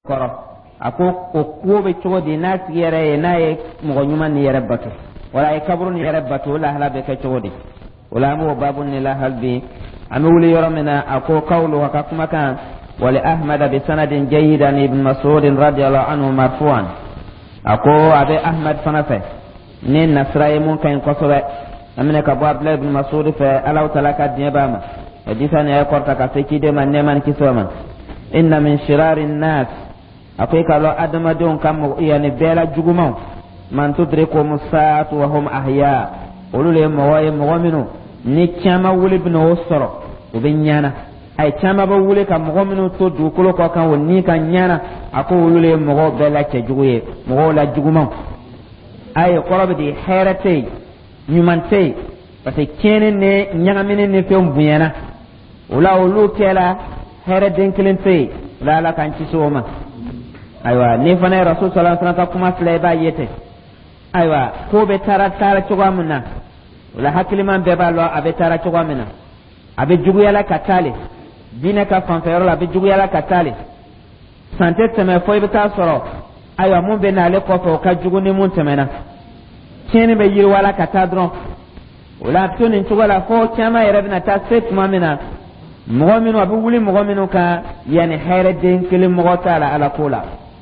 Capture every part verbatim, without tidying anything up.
koro ako ko ko be chodi na tiyere na e mo nyuma ni yere batu wala e kabru ni yere batu wala hala be ka chodi wala mo babun ni la halbi ami wuli yoramina ako qawlu wa kuma kan wali ahmad bi sanadin jayyidan ibn mas'ud radiyallahu anhu marfu'an ako abe ahmad fanafe ni nasrai mun kan kosobe amina ka bo abdullah ibn mas'ud fa alaw talaka diyabama hadisa ne ay korta ka feki de man ne man kisoma inna min shirarin nas akwai kalo adama don kam yani bela jugumau man tudriku musa'atu wa hum ahya ulule mawaye mawaminu ni chama wuli bino osoro ubinyana ay chama ba wuli kam mawaminu to dukulo ko kan woni kan nyana ako ulule mawo bela ke juguye mawo la jugumau ay qorobi herate nyumante parce que ne nyagamine ne fe mbuyana ula ulu kela here denkelente la la kan ci soma aywa ni fana rasul sallallahu alaihi wasallam kuma fle ba yete aywa ko be tara tara chogamuna wala hakiliman be ba lo abe tara chogamuna abe jugu yala katale dina ka fanfero abe jugu yala katale sante teme fo be ta soro aywa mun be na le ko fo ka jugu ni mun temena kene be yiri wala katadron wala tuni chugala fo chama yerebna ta set mamina mu'minu abu wuli mu'minu ka yani hayra den kelim mo taala ala kula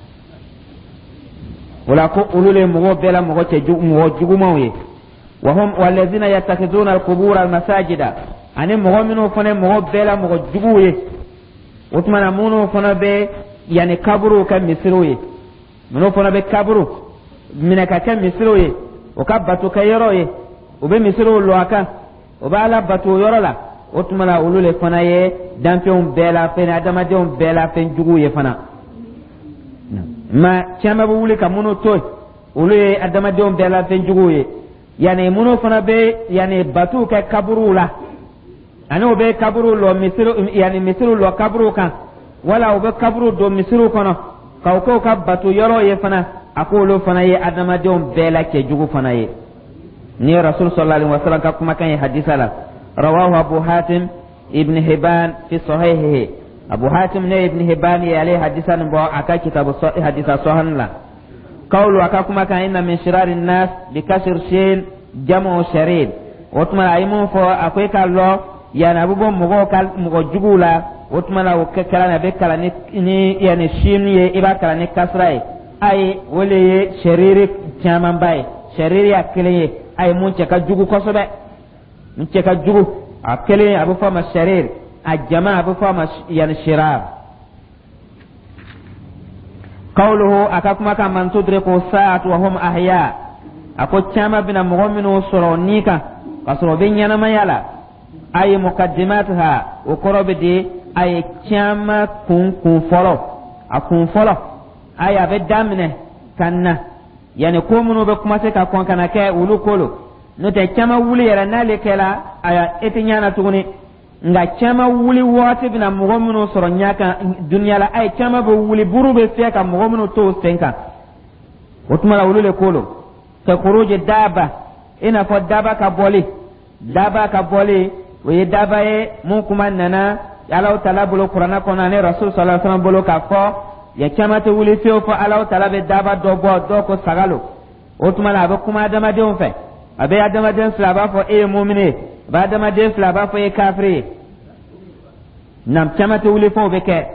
wala ko ulule mo bela mo te ju mo jugumawe wa hum walladhina yattakhiduna alqubur almasajida ani mu'minu fone mo bela mo juguwe utmana munu fona be yani kaburu ka misroye muno fona be kaburu minaka ka misroye o ka batu ka yoroye o be misro lo aka o ba la batu yorola otumala ulule fana ye dampion bela fen adama deon bela fen jugu ye fana ma chama bu wuli ka muno toy ulule adama deon bela fen jugu ye yani muno fana be yani batu ka kaburu la ani obe kaburu lo misiru yani misiru lo kaburu kan wala obe kaburu do misiru kono ka ko ka batu yoro ye fana akolo fana ye adama deon bela ke jugu fana ye ni rasul sallallahu alaihi wasallam ka kuma kan hadisa la رواه أبو حاتم ابن هبان في صحيحه أبو حاتم نه ابن هبان يلي حديثا بو أكا كتاب الصحيح حديثا صحيح لا قول وكاكما كان إن من شرار الناس بكسر شين جمع شريد وتما أيمون فو أكويك الله يعني أبو بوم مغو كال مغو جبولا وتما لو كلام بكلا ني يعني شين يبا كلا نكسراي أي ولي شرير جمان باي شرير يكلي أي منشك جبو كسبه ncheka jugu akele abu fama sharir ajama abu fama yani shirar qawluhu akakuma kama man tudriku sa'at wa hum ahya ako chama bina mu'minu soronika kasoro binyana mayala ay muqaddimatha ukorobidi ay chama kun kun folo akun folo ay abe damne kanna yani ko munu be kuma se ka kon kana ke ulu kolo no te chama wuli yara nale kela aya etinyana tuguni nga chama wuli wote bina mu'minu soro nyaka dunya la ay chama bo wuli burube feka mu'minu to senka otuma wulule kolo ka khuruj daba ina fo daba ka boli daba ka boli we daba e mun kuma nana ala taala bolo qur'ana kona ne rasul sallallahu alaihi wasallam bolo ka fo ya chama te wuli feo fo ala taala be daba do bo do ko sagalo otuma la ba kuma dama de on fe abe adama den slaba fo e mu'mine ba adama den slaba fo e kafiri nam chamate wuli fo be ke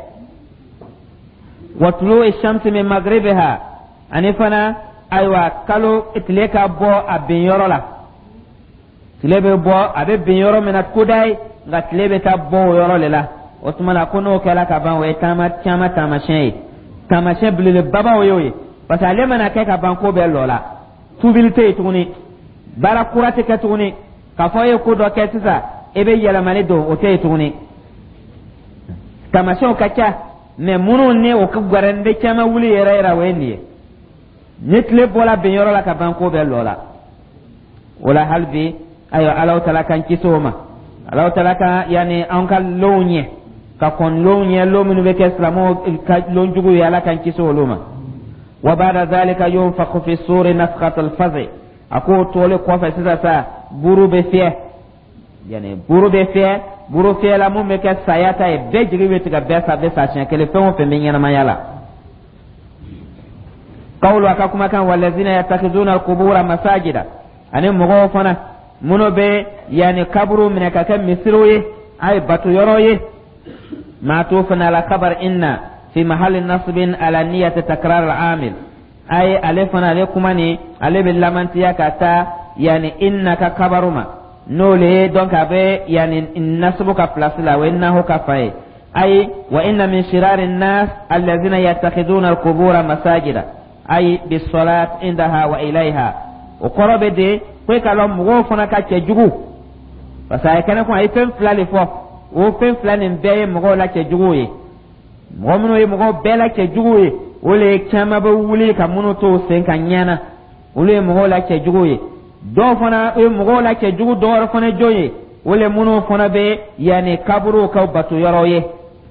watlu ash-shams min maghribiha anifana aywa kalo itleka bo abin yorola tilebe bo abe bin yoro menat kudai nga tilebe ta bo yorole la otmana kono kala ka ban we tama chama tama shay tama shay blile baba oyoye parce ale mana ke ka ban ko be lola tubilite tuni bara kurate ka tuni ka foye ko do ke tisa ebe yala mane do o te tuni tamasho kacha me munu ne o ku garande chama wuli yera yera weni nitle bola benyoro la ka banko be lola wala halbi ayo alaw talaka kisoma alaw talaka yani anka lonye ka kon lonye lo minu be keslamo ka lonjugo yala kan kisoloma wa ba'da zalika yunfaqu fi suri nafqat al-fazi ako tole ko fa sisa sa buru be fie yani buru be fie buru fie la mu me ke sayata e be jigi weti ga besa besa chen kele fe mo fe me nyana mayala qawlu aka kuma kan wallazina yattakhizuna alqubura masajida ani mogo fana muno be yani kaburu min ka kan misroye ay batu yoroye ma tufna la khabar inna fi mahall nasbin ala niyyati takrar al-amil ay alifana lekumani alibil lamantiya kata yani innaka kabaruma nole donc abe yani nasbuka place la wa innahu kafai ay wa inna min shirari an-nas alladhina yattakhiduna al-qubura masajida ay bis-salat indaha wa ilayha o korobe de ko kala mo fona ka ce jugu parce que kana ko ay fen flale fo o fen flane be mo la ce jugu yi mo muno yi mo be la ce jugu yi o le chama ba wuli ka muno to sen kan nyana o le mo la ce jugu yi do fona e mo la ce jugu do fona joye o le muno fona be yani kaburu ka batu yoroye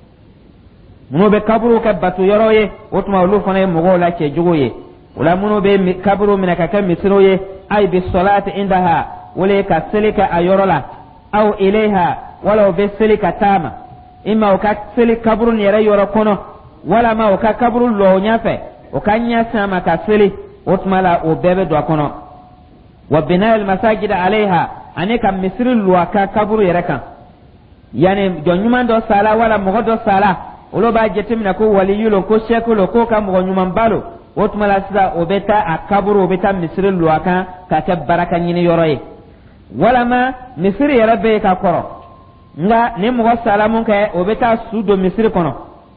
muno be kaburu ka batu yoroye o tuma lu fona mo la ce jugu yi wala muno be kaburu min ka kan misroye ay bis salati indaha wala ka selika ayorola aw ilaiha wala be selika tama imma ka selika kaburu ni yara yoro kono wala ma ka kaburu lo nyafe o kanya sama ka seli otmala o bebe do kono wa bina al masajid alaiha anika misri lo ka kaburu yara kan yani jonyuma do sala wala mo do sala ulo ba jetimna ko waliyulo ko shekulo ko kam mo nyuma balo otmala sida obeta akaburu obeta misri luaka ka ke baraka nyini yoroye wala ma misri yarabe ka koro nga ne mo salamun ka obeta sudo misri kono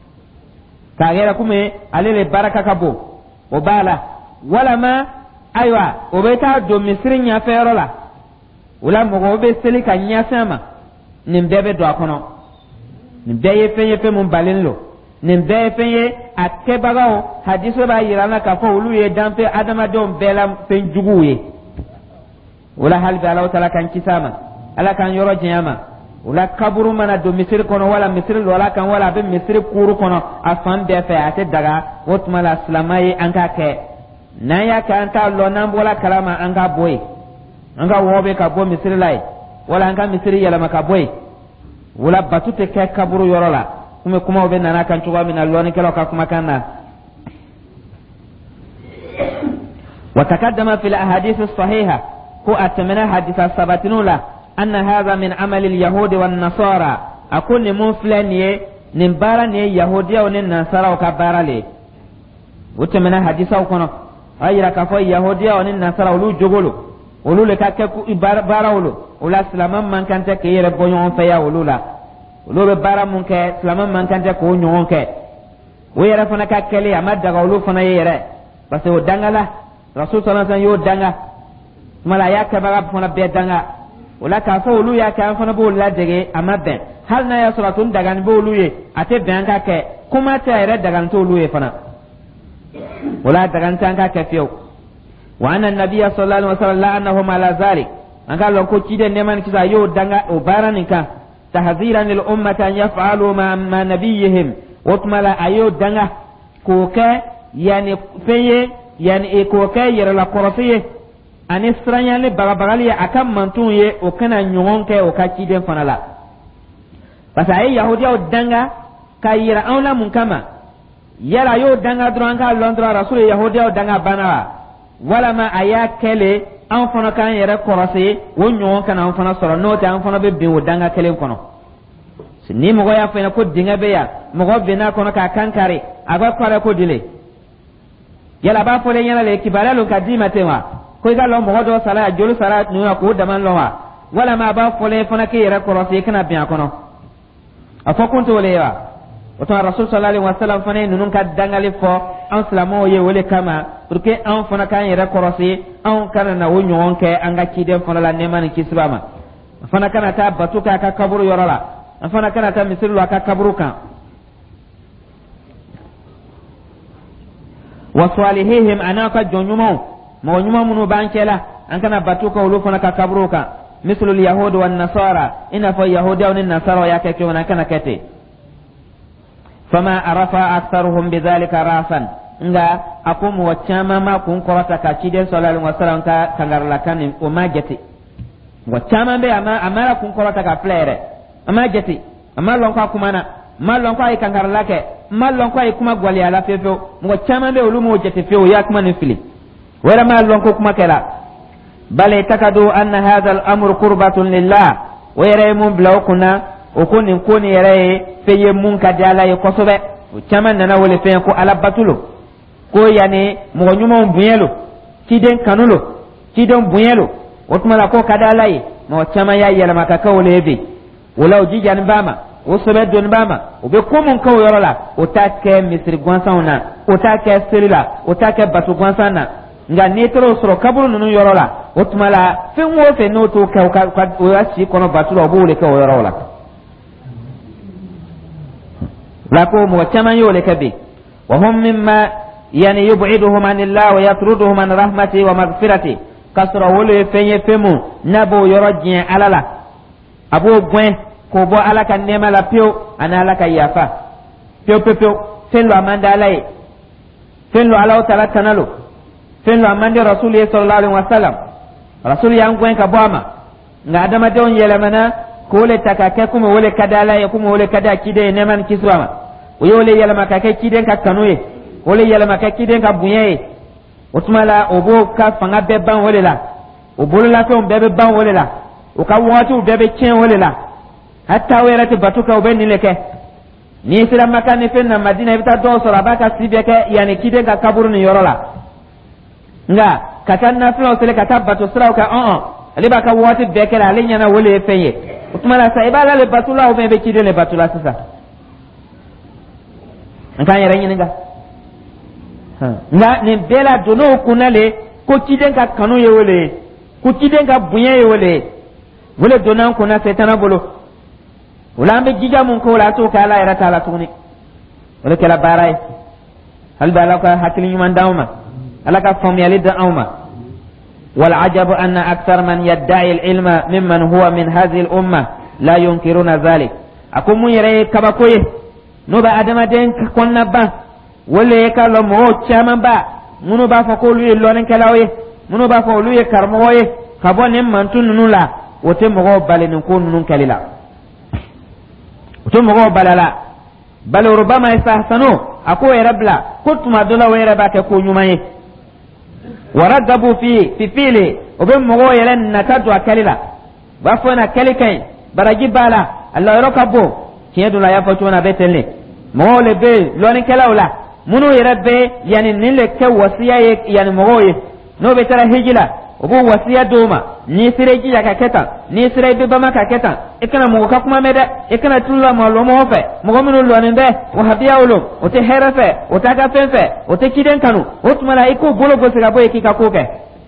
ka gera kume alele baraka kabo obala wala ma aywa obeta do misri nya ferola wala mo obe seli ka nya sama nimbebe do akono nimbeye fenye fe mun balinlo nimbe fenye akebagao hadiso ba yirana ka fo ulu ye dampe adama don bela fen juguye wala halbi ala taala kan kisama ala kan yoro jiyama wala kaburu mana do misir kono wala misir wala kan wala be misir kuru kono afan be fe ate daga wotmala islamai anka ke naya ka anta lo nan wala kalama anka boy anka wobe ka bo misir lai wala anka misir yala maka boy wala batute ke kaburu yorola kuma kuma obe nana kan tuwa min alloni kala ka kuma kana wa taqaddama fil ahadith as-sahiha ko atmana haditha sabatinula anna hadha min amali al-yahudi wan nasara akun muflan ye nin bara ne yahudiya wan nasara ka barale utmana haditha kono ayira ka fo yahudiya wan nasara ulu jogolo ulu le ka ke bara ulu ula salaman man kan ta ke yere bonyon fa ya ulula ulu bara mun ke salaman man kan ta ko nyon ke wo yere fana ka kele amadda ga ulu fana yere parce que dangala rasul sallallahu alaihi wasallam yo danga mala ya ka bara fana be danga wala ka fo ulu ya ka fana bo la dege amadda hal na ya suratun daga ni bo ulu ye ate ben ka ke kuma ta yere daga to ulu ye fana wala daga tan ka ke fiyo wa anna nabiyya sallallahu alaihi wasallam la'anahum ala zalik an ga lon ko kide neman kisa yo danga o baranin ka tahziran lil ummati an yaf'alu ma ma nabiyihim utmala ayo danga ko ka yani feye yani e ko ka yere la korofiye an isranya le bagabagali akam mantun ye o kana nyon ke o ka kide fanala pasa ay yahudiya o danga kayira awla mun kama yara yo danga dron ka londra rasul yahudiya o danga bana wala ma aya kele an fana kan yere korose wonyo kan an fana soro no ta an fana be be wodanga kelen kono ni mo ya fena ko dinga be ya mo go be na kono ka kankare aga kwara ko dile yala ba fole yana le kibara lo kadima tema ko ga lo mo do sala jolu sala no ko daman lo wa wala ma ba fole fana ke yere korose kana be kono afo kunto le wa wato rasul sallallahu alaihi wasallam fana nunun ka dangali fo an salamo ye wole kama porque an fana kan yere korose an kana na wonyo onke an ga kide fana la neman kisbama fana kana ta batuka ka kaburu yorala fana kana ta misiru ka kaburu kan wa salihihim anaka jonyumo mo nyuma munu bankela an kana batuka wulu fana ka kaburu kan mislul yahud wan nasara ina fa yahuda wan nasara yake ke wana kana kete fama arafa aktharuhum bidhalika rasan nga akum wachama ma kun korata ka ciden sallallahu alaihi wasallam ka kangarla kan o majeti wachama be ama amara kun korata ka plere ama jeti ama lon ka kumana ma lon ka kangarla ke mallon ko ay kuma gwali ala fefo mo chama be ulumo jete feo ya kuma ne fili wala mallon ko kuma kala bal takadu anna hadha al-amru qurbatun lillah wa yaraymun blawkuna o kunin koni yaraye feye mun ka dala ye kosobe o chama nana wole fe ko ala batulo ko yani mo nyuma bunyelo kiden kanulo kiden bunyelo o tuma la ko kadala ye mo chama ya yela makaka wole be wala o jijan bama o sobe don bama o be ko mun kaw yorola o ta ke misri gwansana o ta ke selila o ta ke batu gwansana nga netro soro kaburu nunu yorola o tuma la fe mo fe no to ka ka o asi kono batulo bo le kaw yorola la ko mo chama yole kabe wa hum mimma yani yub'iduhum anillah wa yatruduhum an rahmati wa maghfirati kasra wole fenye femu nabo yorojin alala abo gwen ko bo alaka nema la pio ana alaka yafa pio pio pio fenlo amanda alai fenlo alaw tala kanalo fenlo amanda rasul sallallahu alaihi wasallam rasul yang gwen ka bama nga adama de on yelamana ko le takake kuma wole kadala ya kuma wole kada kide neman kiswama o yole yelama ka ke kide ka kanuye wole yelama ka kide ka bunye otumala obo ka fanga be ban wole la obolo la to bebe ban wole la o ka watu bebe chen wole la hatta wera te batuka obeni leke ni sira makani fenna madina bita do sora baka sibeke yani kide ka kaburu ni yorola nga katanna flo sele ka tabatu sira ka on on aliba ka wati bekela alinya na wole feye otumala sa ibala le batula o bebe kide le batula sasa nkan yere nyinga nga ni bela dono kunale ko kide ka kanu ye wole ko kide ka bunye ye wole wole donan kuna setana bolo wala be giga mun ko la to kala ira taala tuni wala kala baray hal bala ka hakili man dawma alaka fam yalid awma wal ajab anna akthar man yad'i al ilma mimman huwa min hadhihi al umma la yunkiruna dhalik akum mun yere kaba koye no ba adama den konna ba wala ka lo mo chama ba munu ba fa ko lu lo nen kala oye munu ba fa lu ye karmo oye kabone man tununu la wote mo bale nin ko nunun kalila ثم هو بللا بل ربما يستحسنوا أكو يربلا كنت ما دولا ويربا تكون يومي ورغبوا في في فيلي وبم مغو يلن نكدوا كللا بافونا كلكين برجي بالا الله يركبو كيدو لا يفتونا بيتلي مغو لبي لون كلاولا منو يربي يعني نيل كوسيا يعني مغو نو بترى هجلا obo wasiya doma ni sireji ya kaketa ni sire be bama kaketa ekana mo ka kuma meda ekana tulla mo lo mo fe mo minu lo nende o habiya ulo o te herafe o ta ka fenfe o te kiden kanu o tumala iko bolo go sira boye kika koke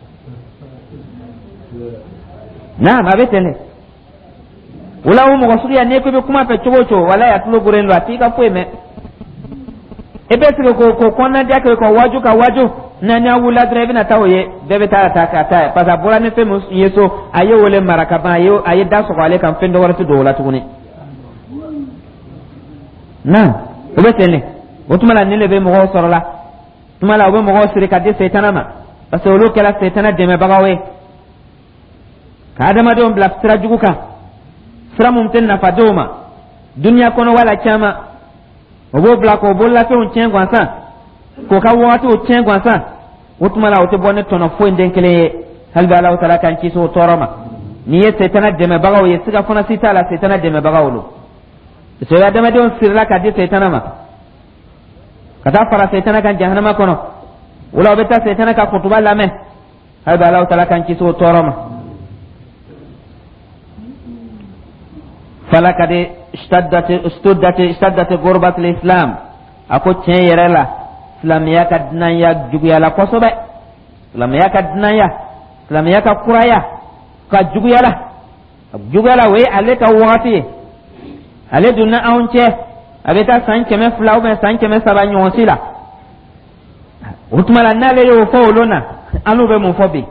na ma betele wala o mo go suriya ne ko be kuma pe chobocho wala ya tulo guren lo atika fueme ebe sire ko ko konna dia ko waju ka waju na nya wula drive na tawoye bebe tara taka ta pasa bola ne fe mus yeso ayo wole maraka ba ayo ayi da so wale kan fendo waratu do wala tuguni na obe tele otumala ne lebe mo sorola tumala obe mo sire ka de setana ma pasa olo kala setana de me bagawe ka adama do bla sira juguka sira mum ten na fadoma dunya kono wala chama obo bla ko bolla fe on chengwa sa ko ka watu o chengwa sa utmala o te bonne tono fo nden kele halba Allah taala kan ci so toroma ni ye setana de me bagaw ye siga fona sita la setana de me bagawlo so ya dama de on sirla ka de setana ma kata fara setana kan jahannama kono wala beta setana ka kutuba la me halba Allah taala kan ci so toroma fala kade istaddat istaddat istaddat gurbat al-islam ako chen yerela islam ya ka dinan ya juguya la kosobe islam ya ka dinan ya islam ya ka kuraya ka juguya la juguya la we ale ka wati ale dunna aunche abeta sanche me flaw me sanche me sabanyo osila utmala nale yo fo lona anu be mo fobi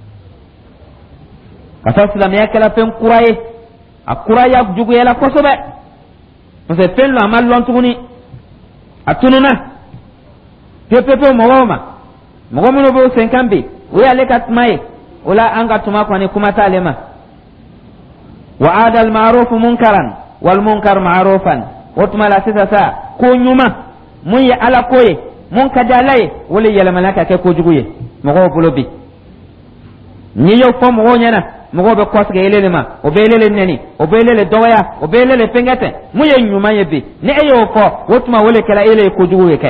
kata islam ya kala pen kuraye akuraya juguya la kosobe parce pen lo amal lon tuguni atununa pepepe mogoma mogomo no bo senkambi we alekat mai wala anga tuma kwani kuma talema wa adal ma'ruf munkaran wal munkar ma'rufan utma la sisa sa ko nyuma mun ye ala ko ye mun ka dala ye wala yɛlɛmana ka kɛ kojugu ye mɔgɔw bolo bi ni yo fɔ mɔgɔw ɲɛna mɔgɔw bɛ kɔsigi elele ma o bɛ elele nɛni o bɛ elele dɔgɔya o bɛ elele fɛnkɛtɛ mun ye ɲuman ye bi ni e y'o fɔ o tuma wale kɛla ele ye kojugu ye kɛ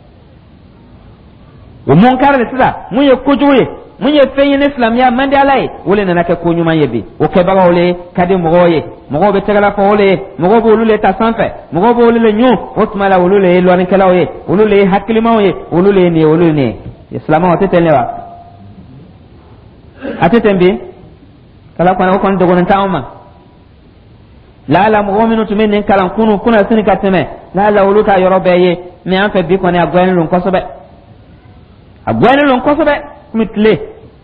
o munkar de sisan mun ye kojugu ye mun ye fɛn ye ne silamɛya man di ala ye wale nana kɛ ko ɲuman ye bi o kɛbagaw le ka di mɔgɔw ye mɔgɔw bɛ tɛgɛla fɔ olu ye mɔgɔw bɛ olu le ta sanfɛ mɔgɔw bɛ olu le ɲu o tuma la olu le ye lɔnnikɛlaw ye olu le ye hakilimaw ye olu le ye nin ye olu nin ye silamɛw tɛ tɛn ne wa a tɛ tɛn bi kala kɔni o kɔni dogonin t'anw ma laala mɔgɔ minnu tun bɛ nin kalan kunu kuna sini ka tɛmɛ laala olu ta yɔrɔ bɛɛ ye mais an fɛ bi kɔni a gɔyɛnen don kosɛbɛ a gɔyɛnen don kosɛbɛ komi tile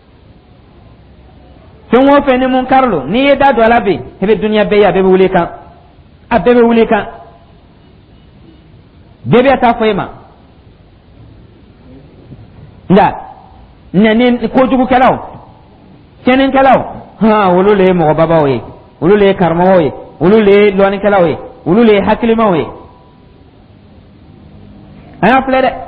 fɛn o fɛn ni mun kari lo n'i ye da don a la bi i bɛ duniya bɛɛ ye a bɛɛ bɛ wuli kan a bɛɛ bɛ wuli kan bɛɛ bɛ taa fɔ e ma nka nɛni kojugukɛlaw tiɲɛnikɛlaw han olu le ye mɔgɔbabaw ye olu le ye karamɔgɔw ye olu le ye lɔnnikɛlaw ye olu le ye hakilimaw ye an y'a filɛ dɛ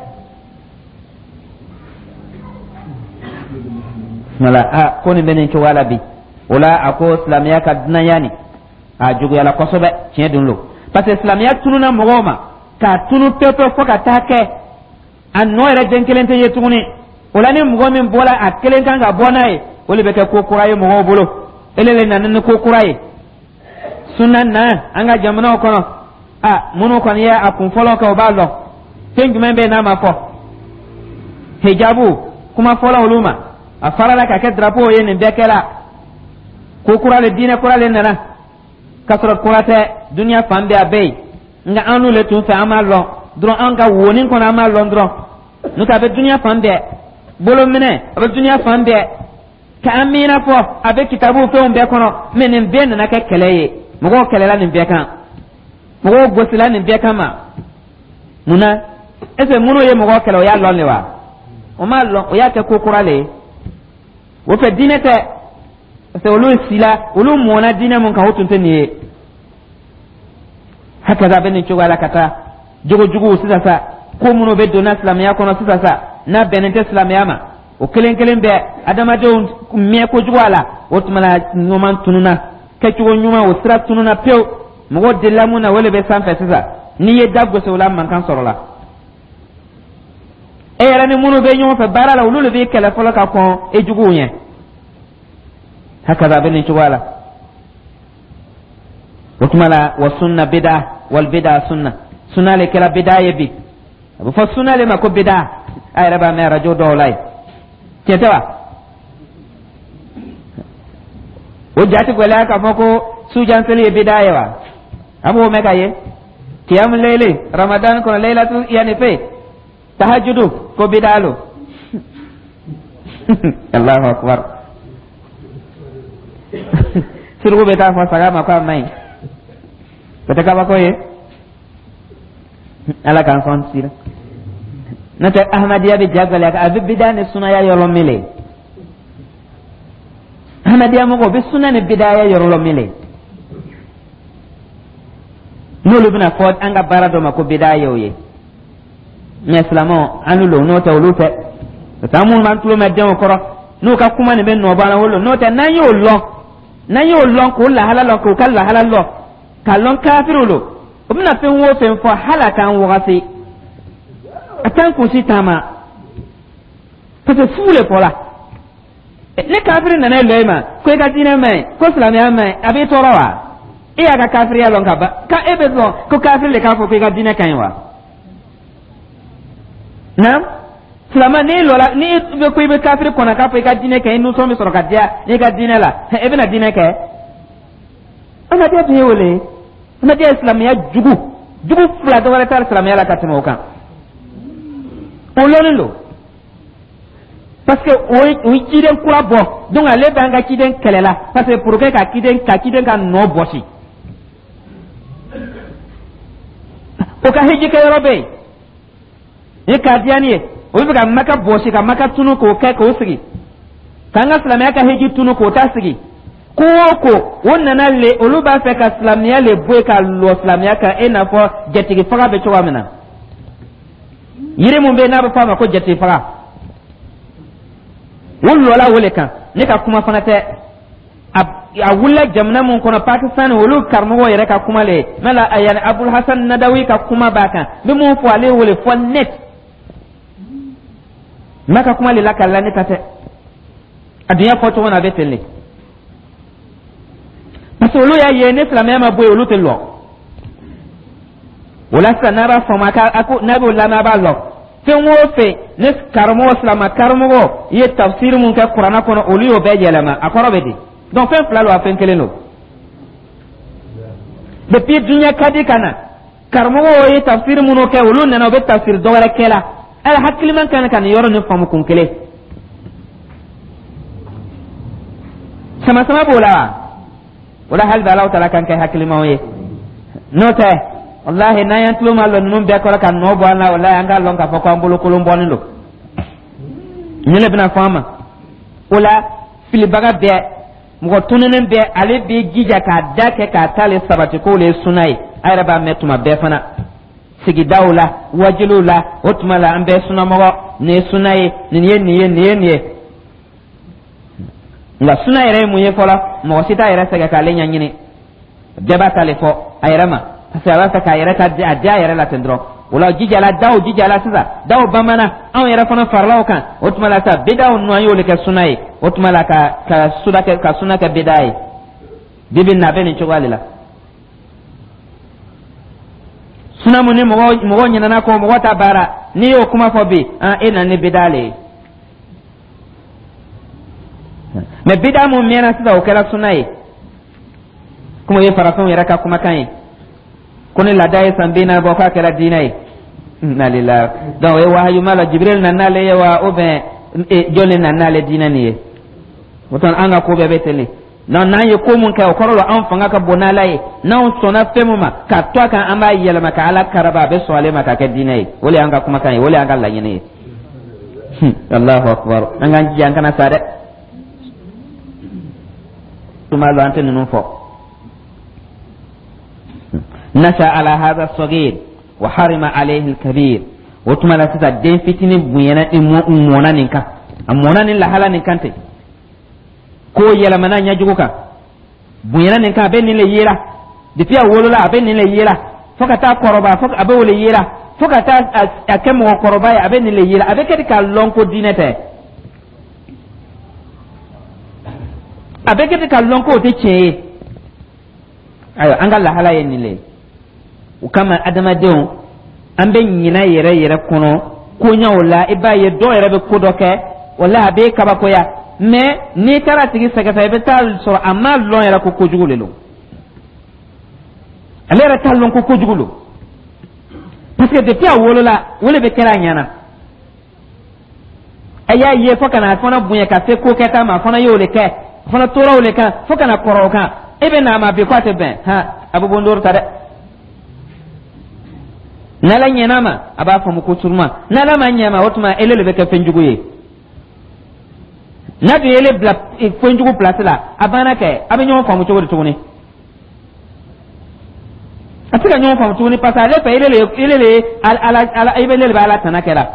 wala a ko nin bɛ nin cogoya la bi o la a ko silamɛya ka dunanya nin a juguyala kosɛbɛ tiɲɛ don lo parce que silamɛya tununa mɔgɔw ma k'a tunu pewu fo ka taa kɛ a nɔ yɛrɛ den kelen tɛ ye tuguni o la ni mɔgɔ min bɔra a kelen kan ka bɔ n'a ye o de bɛ kɛ ko kura ye mɔgɔw bolo ele le nana ni ko kura ye sunna na an ka jamanaw kɔnɔ a minnu kɔni ye a kun fɔlɔ kɛ o b'a dɔn fɛn jumɛn bɛ n'a ma fɔ hijabu kuma fɔlɔ olu ma a farala ka kɛ drapeau ye nin bɛɛ kɛra ko kura le diinɛ kura le nana ka sɔrɔ kura tɛ duniya fan bɛɛ a bɛɛ ye nka an n'u le tun fɛ an b'a lɔn dɔrɔn an ka woni kɔnɔ an b'a lɔn dɔrɔn n'o tɛ a bɛ duniya fan bɛɛ bolo minɛ a bɛ duniya fan bɛɛ ka an miina fɔ a bɛ kitabu fɛnw bɛɛ kɔnɔ mais nin bɛɛ nana kɛ kɛlɛ ye mɔgɔw kɛlɛla nin bɛɛ kan mɔgɔw gosila nin bɛɛ kan ma munna est ce que minnu ye mɔgɔw kɛlɛ o y'a lɔn de wa o m'a lɔn o y'a kɛ ko kura le ye o fɛ diinɛ tɛ parce que olu sila olu mɔna diinɛ mun kan o tun tɛ nin ye hakaza bɛ nin cogoya la ka taa jogojuguw sisan sa ko minnu bɛ donna silamɛya kɔnɔ sisan sa n'a bɛnnen tɛ silamɛya ma o kelen kelen bɛɛ adamadenw mɛn kojugu a la o tuma na ɲuman tununa kɛcogo ɲuman o sira tununa pewu mɔgɔ delila mun na o de bɛ sanfɛ sisan n'i ye da gosi o la mankan sɔrɔ la e yɛrɛ ni minnu bɛ ɲɔgɔn fɛ baara la olu de bɛ kɛlɛ fɔlɔ ka kɔn e juguw ɲɛ hakaza bɛ nin cogoya la o tuma la wa sunna bida wal bida sunna sunna le kɛra bida ye bi a bɛ fɔ sunna le ma ko bida a yɛrɛ b'a mɛn arajo dɔw la ye tiɲɛ tɛ wa o jati gɛlɛya k'a fɔ ko sujanseli ye bida ye wa a b'o mɛn ka ye kiyamu leyli ramadan kɔnɔ leylatu yani fe tahajudu ko bida lo allahu akbar surugu bɛ taa fɔ saga ma ko a man ɲi o tɛ kabako ye ala k'an sɔn sira n'o tɛ ahmadiyya bɛ ja gɛlɛya a bɛ bida ni sunaya yɔrɔ min le ahmadiyya mɔgɔw bɛ suna ni bidaya yɔrɔ min le n'olu bɛna fɔ an ka baara dɔ ma ko bidaya o ye mais silamɛw an n'olu n'o tɛ olu fɛ parce que an minnu b'an tulo mɛn denw kɔrɔ n'u ka kuma nin bɛ nɔ b'an la wolo n'o tɛ n'an y'o lɔn n'an y'o lɔn k'o lahala lɔn k'o ka lahala lɔn k'a lɔn kafiriw lo o bɛna fɛn o fɛn fɔ hali a k'an wagati a t'an kunsi taama parce que fu le fɔla ni kafiri nana e lɔ e ma ko i ka diinɛ man ɲi ko silamɛya man ɲi a b'i tɔɔrɔ wa e y'a ka kafiriya lɔn ka ban ka e bɛ sɔn ko kafiri le k'a fɔ ko i ka diinɛ ka ɲi wa naam silamɛ n'i lɔla n'i bɛ ko i bɛ kafiri kɔnɔ k'a fɔ i ka diinɛ kɛ i nisɔn bɛ sɔrɔ ka diya n'i ka diinɛ la e bɛna diinɛ kɛ ahmadiyya tun ye o le ye ahmadiyya ye silamɛya jugu jugu fila dɔ wɛrɛ t'a silamɛya la ka tɛmɛ o kan o lɔnnen don parce que o ye ciden kura bɔ donc ale bɛ an ka ciden kɛlɛ la parce que pour que ka ciden ka ciden ka nɔ bɔsi o ka hiji kɛ yɔrɔ bɛ yen ni kadiyani ye o bɛ ka maka bɔsi ka maka tunu k'o kɛ k'o sigi k'an ka silamɛya ka hiji tunu k'o ta sigi ko o ko o nana le olu b'a fɛ ka silamɛya le bɔ yen ka lɔ silamɛya kan e n'a fɔ jatigi faga bɛ cogoya min na yire mun be na ba fama ko jati fara wul wala wole kan ne ka kuma fana te a wulla jamna mun kono Pakistan wolu karmo yere ka kuma le mala ayani Abul Hasan Nadawi ka kuma baka be mun fo ale wole fo net maka kuma le la kala ne tate adunya foto wana betele parce wolu ya yene islamia ma boy wolu te lo wala sanara fo maka ako nabi wala na ba lo fe wo fe ne karmo islam karmo ye tafsir mun ka qur'ana kono wolu yo be jelama akoro be di donc fait flalo a fait keleno depuis dunya kadi kana karmo wo yi tafsir muno ke wulu nana be tafsir do wala kela al hakili man kana kan yoro ne famu kun kele sama sama bola wala hal balaw tala kan kai hakili mawe nota wallahi na yan tulo malo num be ko kan no bo na wallahi anga lon ka fako ambulu kulum bonindo nyele bina fama wala fili baga be mo tununen be ale be gija ka dake ka tale sabati ko le sunai ayra ba metuma be fana sigi dawla wajilula otmala ambe suna mo ne sunai ni yen ni yen ni yen ni la sunai re mu ye fola mo sita ere sega ka le nyanyini be ba tale fo ayra ma asaba ta ka ere ta adja ere la tendro wala gija la daw gija la sisa daw bamana an ere fana farlaw kan otmala ta bidaw no ayo le ka sunai otmala ka ka sudaka ka sunaka bidai bibin na beni chogwalila suna muni mo mo nyina na ko mo wata bara ni yo kuma fo bi an ina ni bidale me bida mo mena sida o kala sunai kuma ye farason yara ka kuma kan kuni la dai sambina bo ka kala dinai na lillahi donc e wahayu mala jibril nan nale wa oben e jole nan nale dinani wotan anga ko be betele non nan ye ko mun ka ko ro an fanga ka bonalai non sona femuma ka to kan amba yela maka ala karaba be so ale maka ka dinai wole anga kuma kan wole anga la nyene Allahu akbar anga jiyan kana sade tuma lo antene non fo nasha ala hadha as-saghir wa harima alayhi al-kabir wotuma la sita den fitini buyana imu mona ninka amona nin la hala ninkante ko yela mana nya juguka buyana ninka be ni le yira depuis a wolola be ni le yira foka ta koroba foka abe wole yira foka ta akemo koroba ya abe ni le yira abe kedi ka lonko dinete abe kedi ka lonko te che ayo anga la hala yen ni le ukama adama deon ambe nyina yere yere kono ko nya wala iba ye do yere be kodoke wala be kaba ko ya me ni tara tigi sega fa be tal so amma lon yere ko ko jugulelo alera tal lon ko ko jugulo parce que depuis a wolola wole be kera nyana aya ye fo kana fona bunya ka fe ko keta ma fona yole ke fona tora wole ka fo kana koroka ebe na ma be kwate ben ha abubondor tare nala nyenama aba fa muko turma nala ma nyama wotuma elele be ka fenjuguye na de ele bla fenjugu place la abana ke abenyo fa mu chogodi tuguni atika nyo fa mu tuguni pasale pe elele elele ala ala ibelele bala tanakela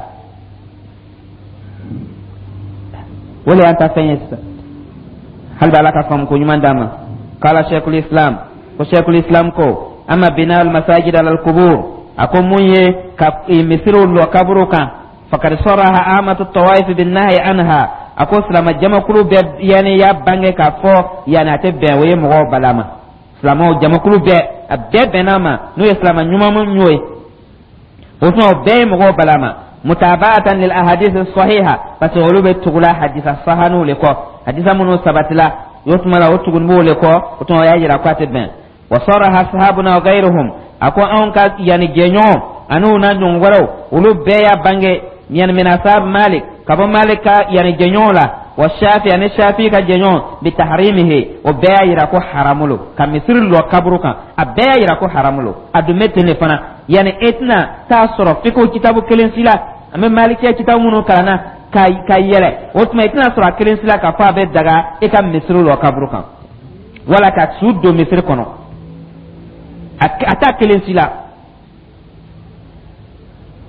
wala anta fenyesa hal balaka fa mu ko nyuma ndama kala shaykhul islam ko shaykhul islam ko amma bina al masajid al qubur ako munye ka misiru lo kaburu kan fakad saraha amatu tawaif bin nahy anha ako salama jama kulu be yani ya bange ka fo yana te be we mo balama salama jama kulu be abbe benama no islama nyuma mun nyoy woto be mo balama mutaba'atan lil ahadith as-sahiha fatulu be tugula haditha sahanu le ko haditha mun sabatila yotmala wotugun mo le ko woto ya jira kwate ben wa saraha sahabuna wa ghayruhum ako an ka yani genyo anu na dun waro ulu be ya bange yani minasab malik kabo malik ka yani genyo la wa shafi yani shafi ka genyo bi tahrimihi wa be ya ira ko haramulo kam misir lo kabruka a be ya ira ko haramulo adu metene fana yani etna ta soro fiko kitabu kelen sila ame malik ya kitabu muno kana kay kayele otma etna soro kelen sila ka fa be daga e kam misir lo kabruka wala ka suddo misir kono ata kelen sila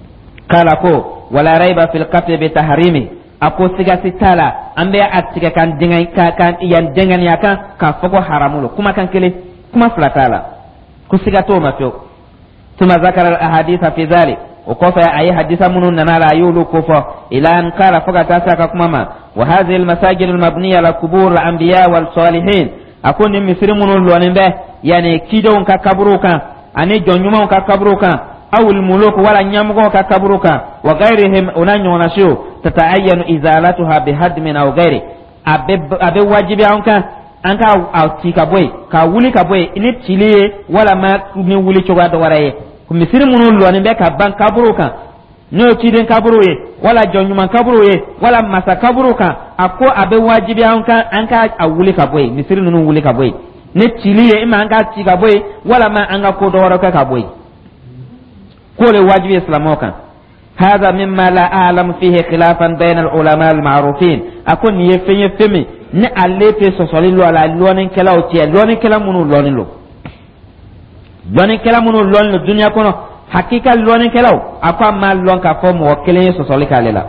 kala ko wala raiba fil qatl bi tahrimi ako siga sitala ambe atika kan dengan kan yan dengan ya kan ka fogo haramulo kuma kan kele kuma flatala kusiga to mafio tuma zakara al ahadith fi dhalik ukofa ay haditha munun nana yulu kufa ila an qala foga tasaka kuma ma wa hadhihi al masajid al mabniya ala qubur al anbiya wal salihin akoni misri munun lonembe yani kido ka kaburu kan ani jonyuma ka kaburu kan aw al muluk wala nyamgo ka kaburu kan wa ghairihim unanyo nashu tata'ayyanu izalatuha bihadmin aw ghairi abe abe wajibi anka anka autika boy ka wuli ka boy ini tiliye wala ma ni wuli choga do waraye ko misiri munun lo ni be ka ban kaburu kan no kiden kaburu ye wala jonyuma kaburu ye wala masa kaburu kan ako abe wajibi anka anka awuli ka boy misiri nunu wuli ka boy ne tiliye ima anka tika boy wala ma anga ko do waraka ka boy ko le wajibi islamo kan هذا مما لا أعلم فيه خلافا بين العلماء المعروفين أكون يفهم يفهم نعلي في سوسالي لو على لون كلا وتي لون كلا منو لون لو لون كلا منو لون الدنيا كنا حقيقة لون كلا أكون ما لون كفوم وكلين سوسالي كاللا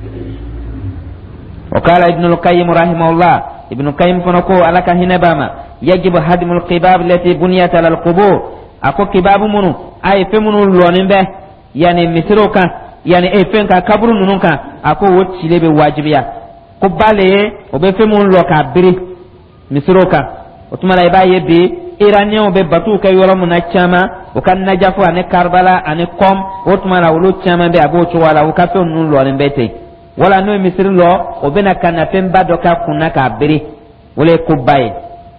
وقال ابن القيم رحمه الله ابن القيم فنكو على كهنا بما يجب هدم القباب التي بنيت على القبور أكو كباب منو أي فمنو لون به يعني مثلوكا yani e fen ka kaburu nunun ka ako wotile be wajibiya ko bale o be femun lo ka biri misroka o tumala e baye be iranian o be batu ka yoro mun na chama o kan najafu ane karbala ane kom o tumala wolo chama be abo cho wala o ka fe nun lo mbete wala no misri lo o be na kana fen bado ka kunna ka biri wole ko baye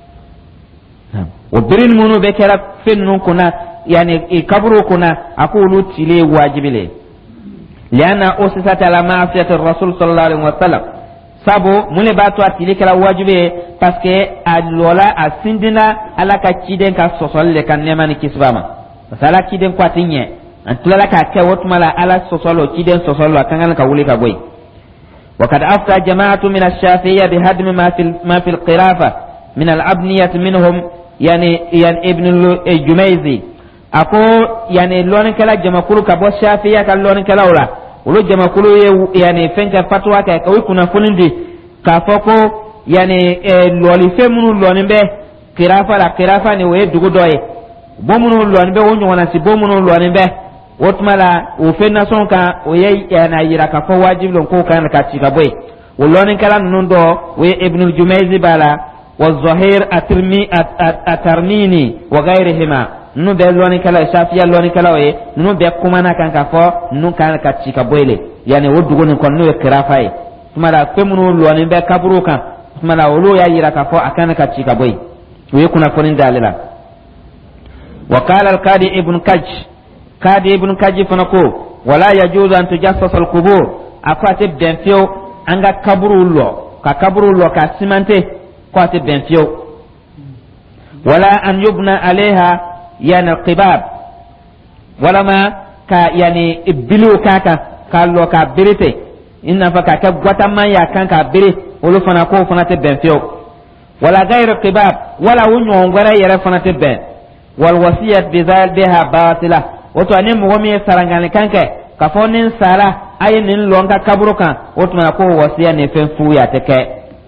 o birin munu be kera fen nun kuna yani e kaburu kuna ako wolo tile wajibile لأن أسست على معصية الرسول صلى الله عليه وسلم سابو مولي باتو أتلك الواجبه باسكي الولا السندنا على كتشيدن كالسوصول لكان نيمان كسباما بس على كتشيدن كواتينيه أنتو لك كوات مالا على سوصول وكتشيدن سوصول وكان كولي كبوي وقد أفتى جماعة من الشافعية بهدم ما في ما في القرافة من الأبنية منهم يعني يعني ابن الجميزي ako yani lonin kala jamakulu ka bo shafiya ka lonin kala ora ulo jamakulu ye yani fenka fatwa ka ka kuna funindi ka foko yani e loli fe munu lonin be kirafa la kirafa ni we dugu doye bo munu lonin be wonyo wana si bo munu lonin be wotmala o fe nason ka o ye yana yira ka fo wajib lon ko kan ka tika boy o lonin kala nun do we ibn al-jumayzi bala wa zahir atirmi atarmini wa ghayrihima nu be loni kala shafiya loni kala we nu be kuma na kan ka fo nu kan ka cika boyle yani wodugo ni kon nu kirafa e tumala femunu loni be kaburu kan tumala wolo ya yira ka fo akana ka cika boy we kuna fonin dalila wa qala al qadi ibn kaj qadi ibn kaj fanako wala yajuzu an tujassas al qubur akwate ben fio anga kaburu lo ka kaburu lo ka simante kwate ben fio wala an yubna alaiha يعني القباب ولا ما كا يعني ابلو كاكا قالوا كبريته ان فكا كغوتما يا كان كبري ولو فنا كو فنا تبنفيو ولا غير القباب ولا ونيو غرا يرا فنا تبن والوصيه بذال بها باطله وتو اني مومي سارانغان كانكا كفونين سارا اي نين لونغا كبروكا وتو ما كو وصيه ني فنفو يا تكه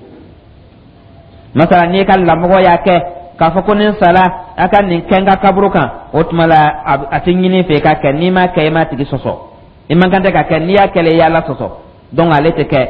مثلا ني كان لامغو يا كه kafakonin sala akan nin kenga kabruka otmala atinyini fe ka ken ni ma kay ma tigi soso imman kan ka ken ni ya kele ya la soso donc alete ke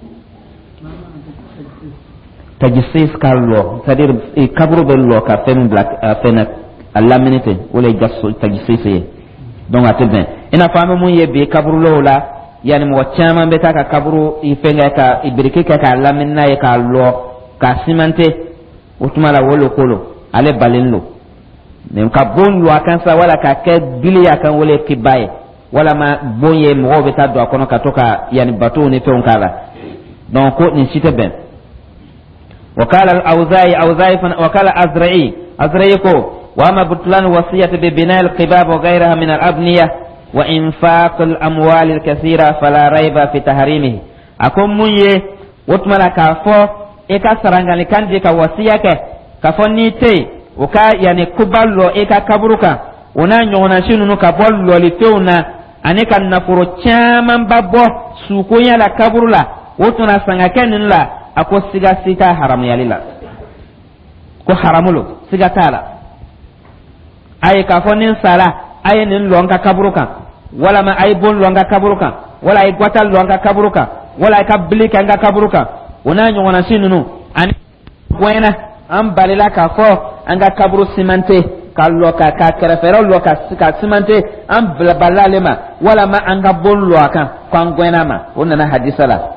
tajissis kallo c'est-à-dire kabru bello ka fen black fen alaminate wala jasso tajissis donc atben ina famu mun yebe kabru lo la yani mo chama beta ka kabru ifenga ka ibirike ka alaminna ya ka lo ka simante utumala wolo kolo ale balinlo nem ka bon lo akansa wala ka ke bili akan wole kibaye wala ma bonye mo be ta do akono ka toka yani bato ni ton kala donc ko ni site ben وقال الأوزاعي أوزاعي وقال أزرعي أزرعي كو وما بطلان وصية ببناء القباب وغيرها من الأبنية وإنفاق الأموال الكثيرة فلا ريب في تحريمه أكون مني وتملا كافو إكا سرانغاني كان ديكا وصية كافو نيتي وكا يعني كبالو إكا كبروكا ونا نيونا شنو كبالو لتونا ani kan nafuro chaman babbo su ko yala kaburula wotuna sanga kenin la ako siga sita haram yalila ko haramulo siga tala ay ka fonin sala ay nin longa kaburuka wala ma ay bon longa kaburuka wala ay gwatal longa kaburuka wala ay kabli kanga kaburuka ona nyona sinunu ani wena am balila ka fo anga kaburu simante kallo ka ka kerefero lo ka ka simante am balalema wala ma anga bon lo kan kan gwena ma onna hadisa la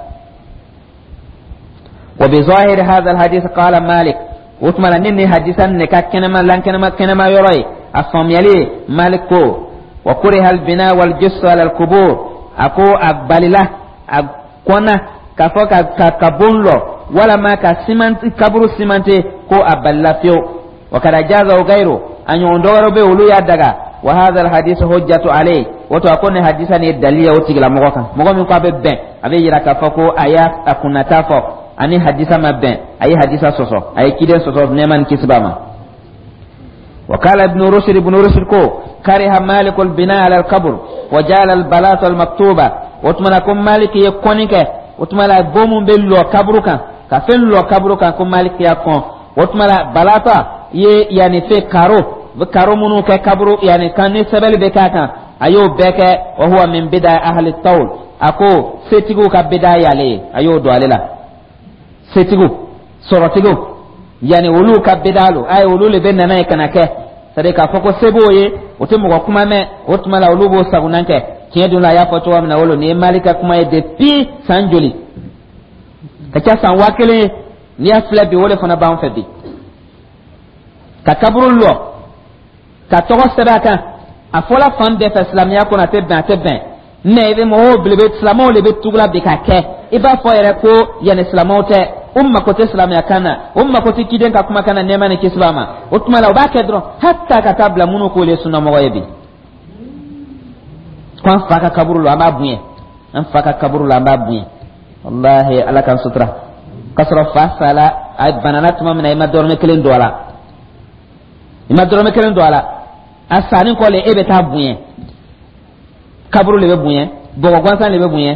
wa bi zahir hadha al hadith qala malik utmala ninni hadisan ne ka kenama lan kenama kenama yoray asam yali malik ko wa kuriha al bina wal jiss ala al qubur ako abalila akona ka fo ka ka bon lo wala ma ka simante kaburu simante ko aballa fio wa kada jaza gairu an yondoro be ulu ya daga wa hadha alhadith hujjatu alayhi wato akone hadisa ne dalila woti gila mogo kan mogo min ko be ben abe yira ka fako aya akuna tafo ani hadisa ma ben ayi hadisa soso ayi kide soso neman kisbama wa qala ibn rushd ibn rushd ko kariha malik albina ala alqabr wa jala albalat almaktuba watmana kum malik yakonike watmala bomu be lo kabrukan ka fen lo kabrukan kum malik yakon watmala balata ye yani fe karo be karo munu ke kabru yani kan ne sebel be kaka ayo beke wa huwa min bid'a ahli tawl ako setigu ka bid'a yale ayo do alela setigu sorotigu yani wulu ka bid'alu ay wulu le ben nanay kanake sade ka foko seboye otemo ko kuma me otmala wulu bo sabunanke kiedu la ya foto amna wolo ne malika kuma e depuis sanjoli kacha san wakele ni afle bi wole fona ban febi ka kaburul lo ka togo sedaka afola fan de islamiya ko na te ben te ben ne be mo blebe islamo le be tugla be ka ke iba fo yere ko yani islamo te umma ko te islamiya kana umma ko te kiden ka kuma kana nema ne kislama utuma la ba ke dro hatta ka tabla munu ko le sunna mo yebi kon faka kaburul lo amba buye an faka kaburul lo amba buye wallahi ala kan sutra kasra fa sala ay banana tuma mina ima dorme kelen do ala ima dorome kelen do ala asani ko le ebe ta buyen kaburu le be buyen bogo gwansan le be buyen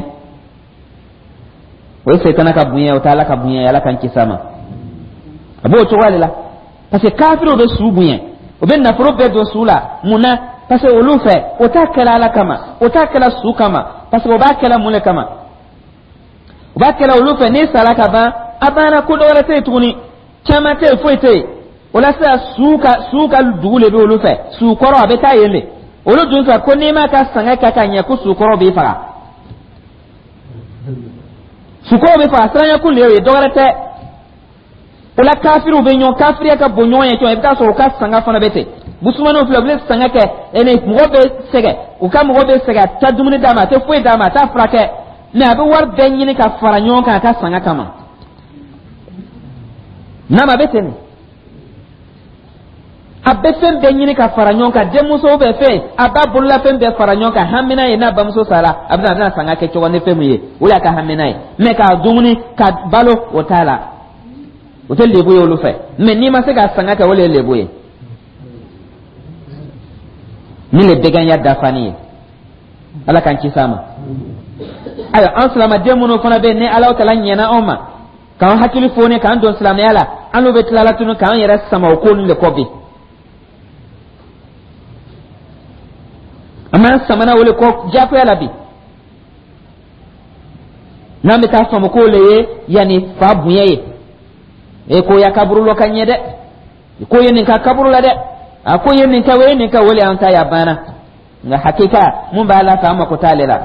we se kana ka buyen o ta ala ka buyen yala kan kisama abo to wale la parce que kafiru be su buyen o be nafro be do sula muna parce que olu fe o ta kala ala kama o ta kala su kama parce que o ba kala mule kama o ba kala olu fe ni salaka ba abana ko do wala te tuni chama te foite wala sa suka suka dugule be olu fe su koro abe ta yele olu dun fa ko ni ma ka sanga ka kanya ku su koro be fara su koro be fara sanga ku lewe dogare wala kafiru be nyon kafiri ka bonyon ye to e ta so ka sanga fana bete busumano fleble sanga ke ene mo be sege o ka mo be sege ta dumuni dama te foi dama ta frake na be war ben yini ka fara nyon ka ka sanga kama na ma bete ni abbe fen be nyini ka fara nyonka de muso be fe aba bulla fen be fara nyonka hamina ye na ba muso sala abna na sanga ke chwa ne fe muye wala ka hamina ye me ka dumuni ka balo wotala wotel lebu yo lu fe me ni ma se ka sanga ka wala lebu ye ni le began ya dafani ala kan ci sama ayo an salama de muno fona be ne ala wala nyana oma kan hakili fone kan don salama yala anu be tilala tunu kan yera sama ko le kobi amma samana wole ko japo yala bi nami ta famu ko le yani fa buye e ko ya kaburu lo kanye de ko yen ka kaburu la de a ko yen ka we yen ka wole an ta ya bana nga hakika mun ba la ta ma ko talela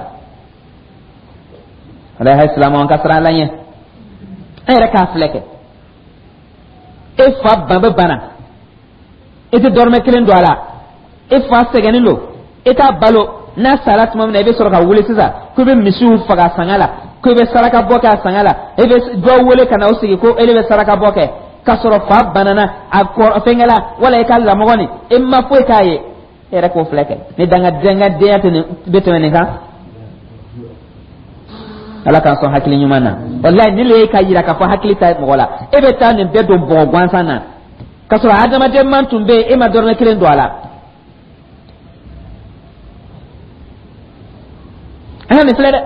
ala ha islamu an kasra la nye ay raka fleke e fa baba bana e te dorme kelen do ala e fa segani lo eta balo na salat mom na be soro ka wule sisa ko be misu faga sangala ko be saraka boka sangala e be do wule kana usigi ko ele be saraka boke ka soro fa banana akor fengala wala e kala mogoni e ma fo kaye e rek ko fleke ni danga danga deate ni betene ka ala kan so hakili nyumana wallahi ni le ka yira ka fa hakili ta mogola e be tan be do bo gwansana ka soro adama de man tumbe e ma dorna kilen do ala ni flede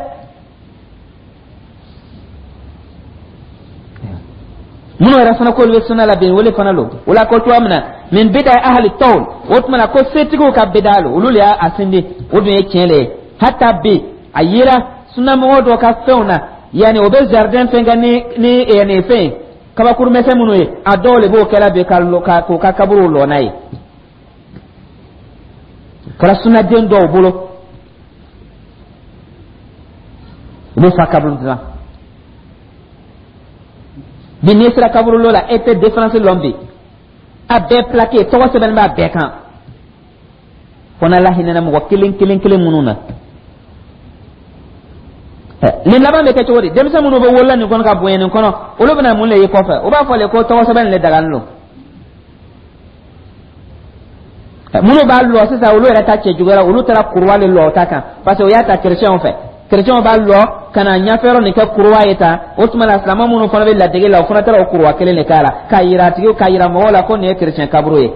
muno era sana ko sunna la be wole fanalo wala ko to amna min bid'a ahli tawl wotmana ko setigo ka bidalo ulul ya asinde wodo e kele hatta be ayira sunna mo do ka feuna yani obe jardin fenga ni ni yani fe kaba kur mese muno e adole bo kala be kallo ka ko ka kaburu lo nay kala sunna den do bolo bo fa kaburu dina bi ne sira kaburu lo la était différence lombi a be plaqué to se ben ba be kan kona la hinana mo kilin kilin kilin mununa ni laban be ke chori dem sa munu be wolla ni kono ka boyen kono o lo bana mun le ko fa o ba fo le ko to se ben le dagan lo munu ba lo se sa o lo era ta che jugara o lo tara kurwa le lo ta kan parce que o ya ta chrétien fait chrétien ba lo kana nya fero ni ka kurwa eta o tuma la islamu munu kono be la dege la o fona tara o kurwa kele ne kala kayira tigo kayira mo wala ko ne chrétien kabro e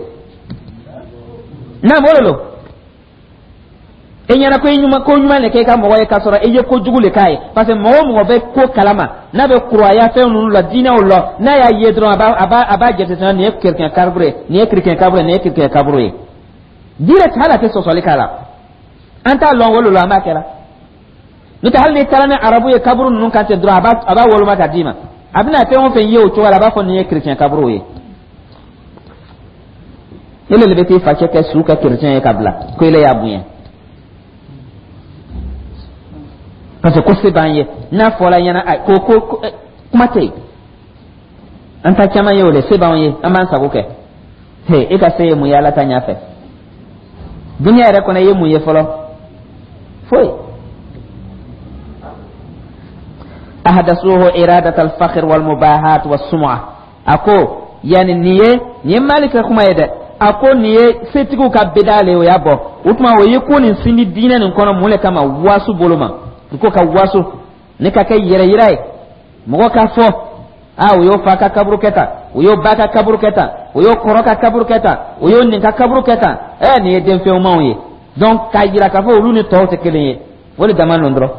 na mololo enyana ko nyuma ko nyuma ne ke ka mo waye kasora e ko jugule kai parce que mo mo be ko kalama na be kurwa ya fe nunu la dina o lo na ya yedro aba aba aba jete tan ne chrétien kabro ne chrétien kabro ne chrétien kabro e direct hala te so so le kala anta lon wolo la makela nita hal ni tarane arabu ye kabru nun kan te dro aba aba wolo mata dima abina fe on fe yew to wala ba fo ni chrétien kabru ye ele le beti fa ke su ka chrétien ye kabla ko ile ya buyen parce que se banye na fola yana ko ko kuma te anta chama ye ole se banye aman sa ko ke he e ka se mu ya la tanya fe dunia re ko na ye mu ye folo foi أحدثوه إرادة الفخر والمباهات والسمعة أكو يعني نية نية مالك كما يدا أكو نية ستيكو كبدالي ويابو وتما ويكون سندي دينا نكون مولك كما واسو بولما نكو كواسو نكا كي يرى يرى مغو كفو آه ويو فاكا كبرو كتا ويو باكا كبرو كتا ويو كروكا كبرو كتا ويو نكا كبرو كتا eh نية دين فيو ماوي donc كايرا كفو ولوني توتي كلي ولي دمان لندرو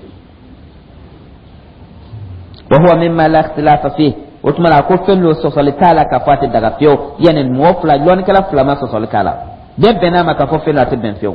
وهو مما لا اختلاف فيه وتملا كفن لو سوسل كالا كفات دغفيو يعني الموفلا لون كلا فلما سوسل كالا دبنا ما كفوفن لا تبن فيو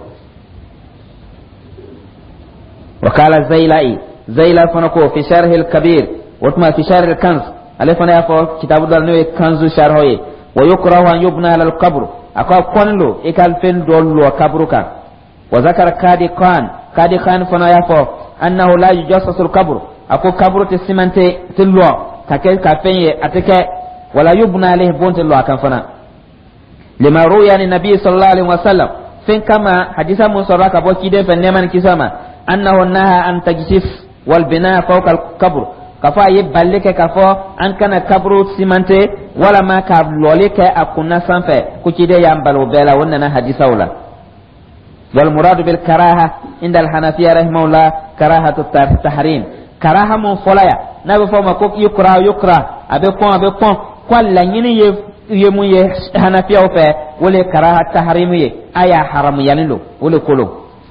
وقال الزيلائي زيلا فنكو في شرح الكبير وتما في شرح الكنز الفنا يفو كتاب دالنو كنز شرحه ويكره ان يبنى على القبر اكو كونلو اكال فين دولو قبرك وذكر كادي خان كادي خان فنا يفو انه لا يجسس القبر ako kaburu te simante te lo take ka fenye ateke wala yubna alayhi bonte lo akan fana lima ruya ni nabi sallallahu alaihi wasallam fin kama hadisa mun saraka bo kide fe neman kisama annahu naha an tajsis wal bina fawqa al qabr kafa ye balike kafo an kana kaburu simante wala ma ka lolike akuna sanfe ku kide ya mbalo bela wannan hadisa wala wal murad bil karaha inda al hanafiya rahimahullah karahatu tahrim karaha mon folaya na be foma ko yukra yukra abe kon abe kon kwalla nyini ye ye mu ye hanafiya o fe wole karaha tahrim ye aya haram yanilo wole kolo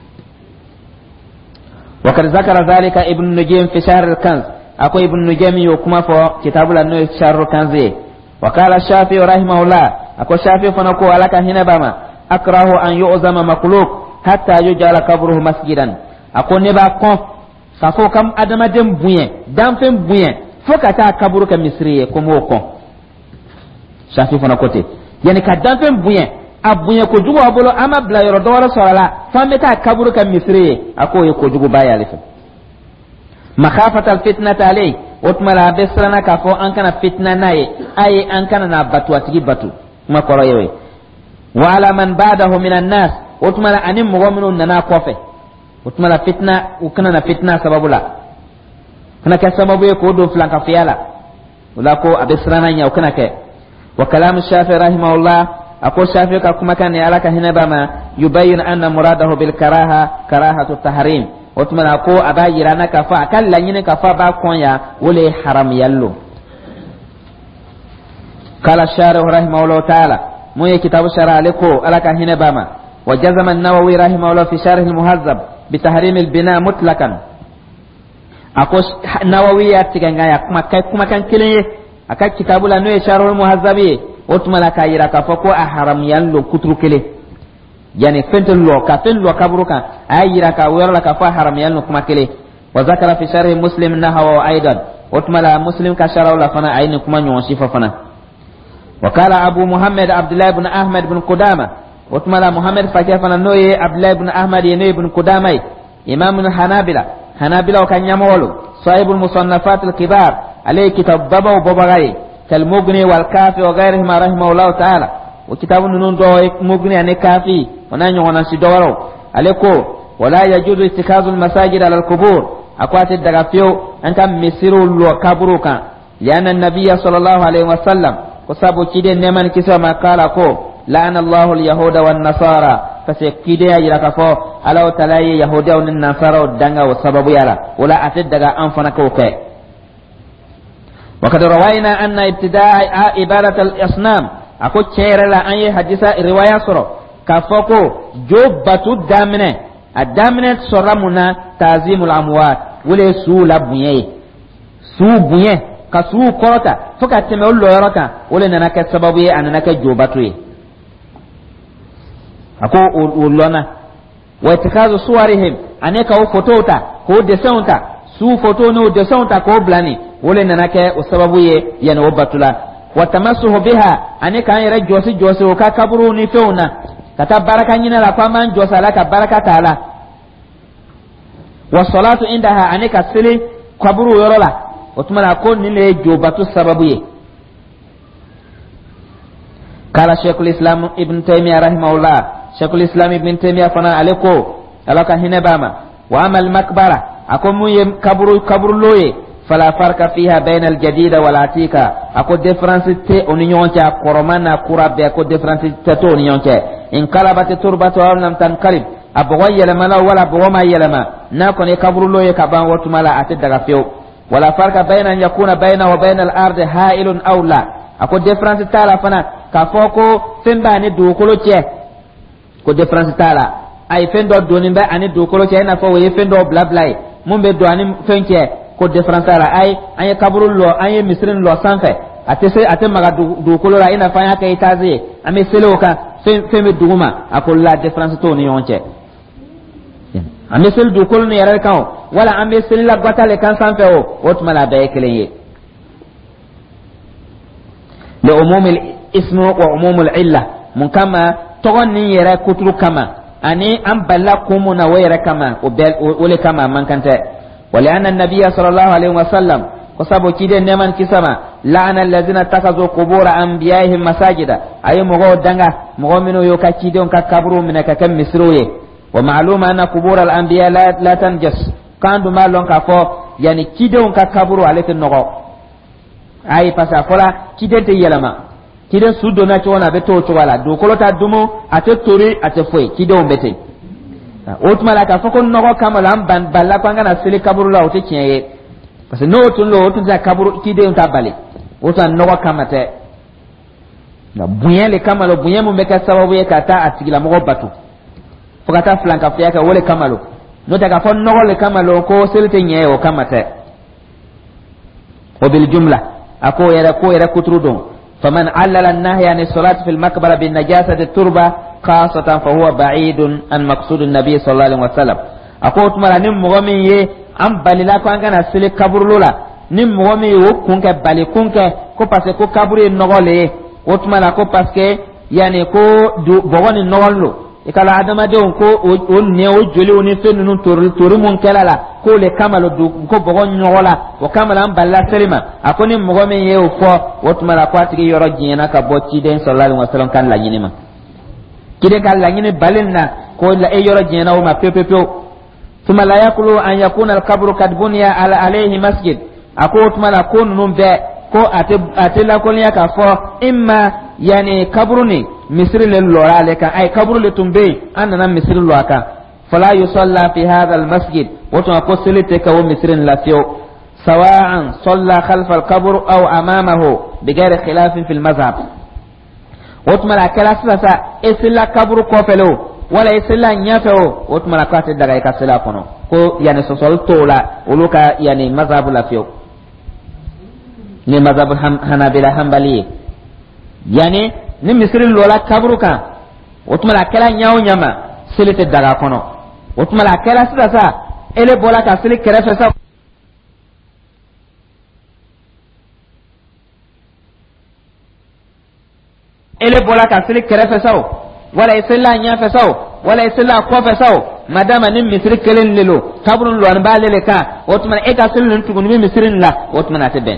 wa kad zakara zalika ibn nujim fi shahr al-kanz ako ibn nujim yo kuma fo kitabul an shahr al-kanz wa qala shafi rahimahullah ako shafi fana ko alaka hina bama akrahu an yu'zama makhluq hatta yujala qabruhu masjidan ako ne ba kon safo kam adama dem buyen damfen buyen fokata kaburu ka misriye ko mo ko shafi fona kote yani ka damfen buyen abuyen ko jugo abolo ama bla yoro do wala sala fameta kaburu ka misriye ako ye ko jugo baya lefa makhafata al fitnata alay utmala besrana ka fo an kana fitna naye ay an kana na batu atigi batu ma koro yewe wala man ba'dahu minan nas utmala anim mu'minun nana kofe utmala fitna ukana na fitna sababu la kana ka sababu ko do flanka fiala wala ko abisrana nya ukana ke wa kalam shafi rahimahullah ako shafi ka kuma kan ya alaka hinaba ma yubayyin anna muradahu bil karaha karahatu tahrim utmala ko abayirana ka fa kala nyine ka fa ba konya wala haram yallo kala sharih rahimahullah ta'ala mu ye kitabu shara aliko alaka hinaba ma وجزم النووي رحمه الله في شرح المهذب بتحريم البناء مطلقا ako nawawi ya tiganga ya kuma kai kuma kan kile aka kitabula no sharhul muhazzabi otmala ka yira ka fako a haram yallo kutru kile yani fentel lo ka fen lo kabruka ayira ka wala ka fa haram yallo kuma kile wa zakara fi sharh muslim nahawa aidan otmala muslim ka sharh la fana ayni kuma nyon sifa fana wa kala abu muhammad abdullah ibn ahmad ibn qudama otmala muhammad fakya fana noye abdullah ibn ahmad yene ibn qudama imam hanabila hanabila wa kanyama walo sahibul musannafat al kibar alayhi kitab baba wa babagay kal mughni wal kafi wa ghayrihima rahimahullah ta'ala wa kitabun nun do mughni ane kafi wana nyona si dowaro aleko wala yajuzu ittikazu al masajid ala al qubur akwati daga fiyo anta misiru lo kabruka liana an-nabiy sallallahu alayhi wa sallam ko sabo kide neman kisa makala ko la'ana allah al yahuda wan nasara fase kide ya yira kafo ala talayi yahuda wan nasara danga wa sababu yara wala atid daga an fana ko kai وقد روينا أن ابتداء عبادة الأصنام أكو تشير لا أي حديثة رواية سرو كفوكو جوبة الدامنة الدامنة سرمنا تعظيم الأموات ولي سو لبنيه سو بنيه كسو كرتا فكتمه الله يركا ولي ننك السببية أنك جوبته أكو أولونا واتخاذ صورهم أنك هو فوتوتا هو دسونتا su foto no de sonta ko blani wole nanake usababu ye yana wabatula watamassuhu biha anika yara josi josi ka kaburu ni feuna kata baraka nyina la kwa man josa la ka baraka taala wa salatu indaha anika sili kaburu yorola utmana ko ni le jobatu sababu ye kala shaykhul islam ibn taymiyyah rahimahullah shaykhul islam ibn taymiyyah fana aleko alaka hinabama wa amal makbara akomu yem kaburu kaburu loye fala farka fiha baina al-jadida wal atika ako difference te oniyoncha koromana kurabe ako difference te to oniyoncha in kalabat turbatu aw lam tanqalib abghayya mala wala bawma yalama na ko ne kaburu loye ka ban watu mala ate daga few wala farka baina an yakuna baina wa baina al-ard ha'ilun aw la ako difference tala fana ka foko femba ne do kolo che ko difference tala ay fendo donin ba ani do kolo che na fo we fendo bla bla mun be do ani fenke ko difference ara ay ay kaburu lo ay misrin lo sanfe ate se ate maga do kolo ra ina fanya kay tazi ame selo ka feme duguma akolla difference to ni yonche ame sel do kolo ni yara kan wala ame sel la gotale kan sanfe o otmala be keleye li umum al ism wa umum al illa mun kama togon ni yara kutru kama ani an balla kumuna wayra kama o bel ole kama man kanta ولأن النبي صلى الله عليه وسلم قصبوا كده نمان كسما لعن الذين اتخذوا قبور أنبيائهم مساجدا أي مغو دنگا مغو منو يوكا كده كبروا من كم مسرويه ومعلوم أن قبور الأنبياء لا, لا تنجس كان دو مالون كفو يعني كده كبروا عليك النغو أي فسا فلا كده تيلما كده سودونا چوانا بتو چوالا دو كلتا دمو أتتوري أتفوي كده بتي otuma ka foko nogo kamala ban balla kwanga na sele kaburu la ote kiye parce que no otun lo otun za kaburu kide unta bale otan nogo kamate na buyen le kamalo buyen mu meka sababu ye kata atigila mo batu fokata flanka fiya ka wole kamalo no daga fon nogo le kamalo ko selte nye o kamate o bil jumla ako yara ko yara kutrudon faman allala an-nahya an salati fil maqbara bin najasati at-turba خاصة فهو بعيد عن مقصود النبي صلى الله عليه وسلم أقول تمرا نم مغمي يه أم بالله كان كان سلك كبر لولا نم مغمي يو كونك بالي كونك كو بس كو كبر النغول وتمرا كو بس كي يعني كو بغون النغول لو إكلا عدم دون كو ونيو جلي ونفن نون تور تور من كلا كو لكمل دو كو بغون النغولا وكمل أم بالله سلمة أقول نم مغمي يه فو وتمرا كو أتكي يرجينا كبوتشي دين صلى الله عليه وسلم كان لا ينما kide ka la ngine balenna ko la e yoro jena o ma pepepe thumma la yakulu an yakuna al qabru kad bunya ala alayhi masjid ako tuma la ko num be ko ate ate la ko nya ka fo imma yani kabruni misri le lora le ka ay kabru le tumbe anna misri lo aka fala yusalla fi hadha al masjid wa to ko silite ka o misri la fiyo sawa'an salla khalfa al qabr aw amamahu bighairi khilaf fi al mazhab otuma la kala sasa esila kaburu ko felo wala isla nyafo otmala ka te daga ka sila kono ko yani sosol tola uluka yani mazhabu la fiyo ni mazhabu hanabila hanbali yani ni misri lola kabruka otmala kala nyaaw nyama silite daga kono otmala kala sida sa ele bola ka sili kerefe sa ele bola ka sili kerefe sa wala isla nyaafe sa wala isla kofe sa madama nim misri kelen lelo kabrun lo an balele ka otman e ka silun tugun mi misrin la otman atben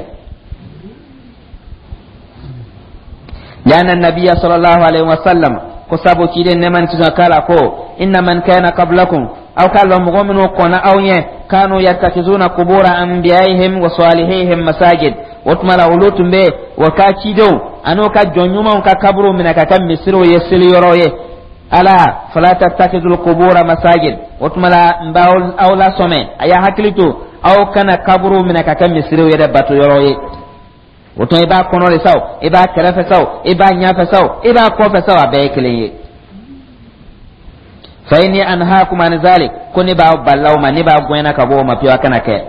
لأن النبي صلى الله عليه وسلم كسبوا كده نمان تزكالا كو إن من كان قبلكم أو كان لهم مؤمن وقنا أو يه كانوا يتخذون قبور أنبيائهم وصالحيهم مساجد وتملا ولوتم به وكاتشيدو أنو كجنيوما وككبروا من كتم مصر ويسلي يرويه ألا فلا تتخذوا القبور مساجد وتملا مباول أو لا سمع أيا حكلتو أو كان كبروا من كتم مصر ويربطوا يرويه woto iba kono le saw iba kerefe saw iba nyafe saw iba kofe saw abe kiliye fa inni anhaakum an zalik kuni ba ballaw ma ni ba gwena ka bo ma piwa kana ke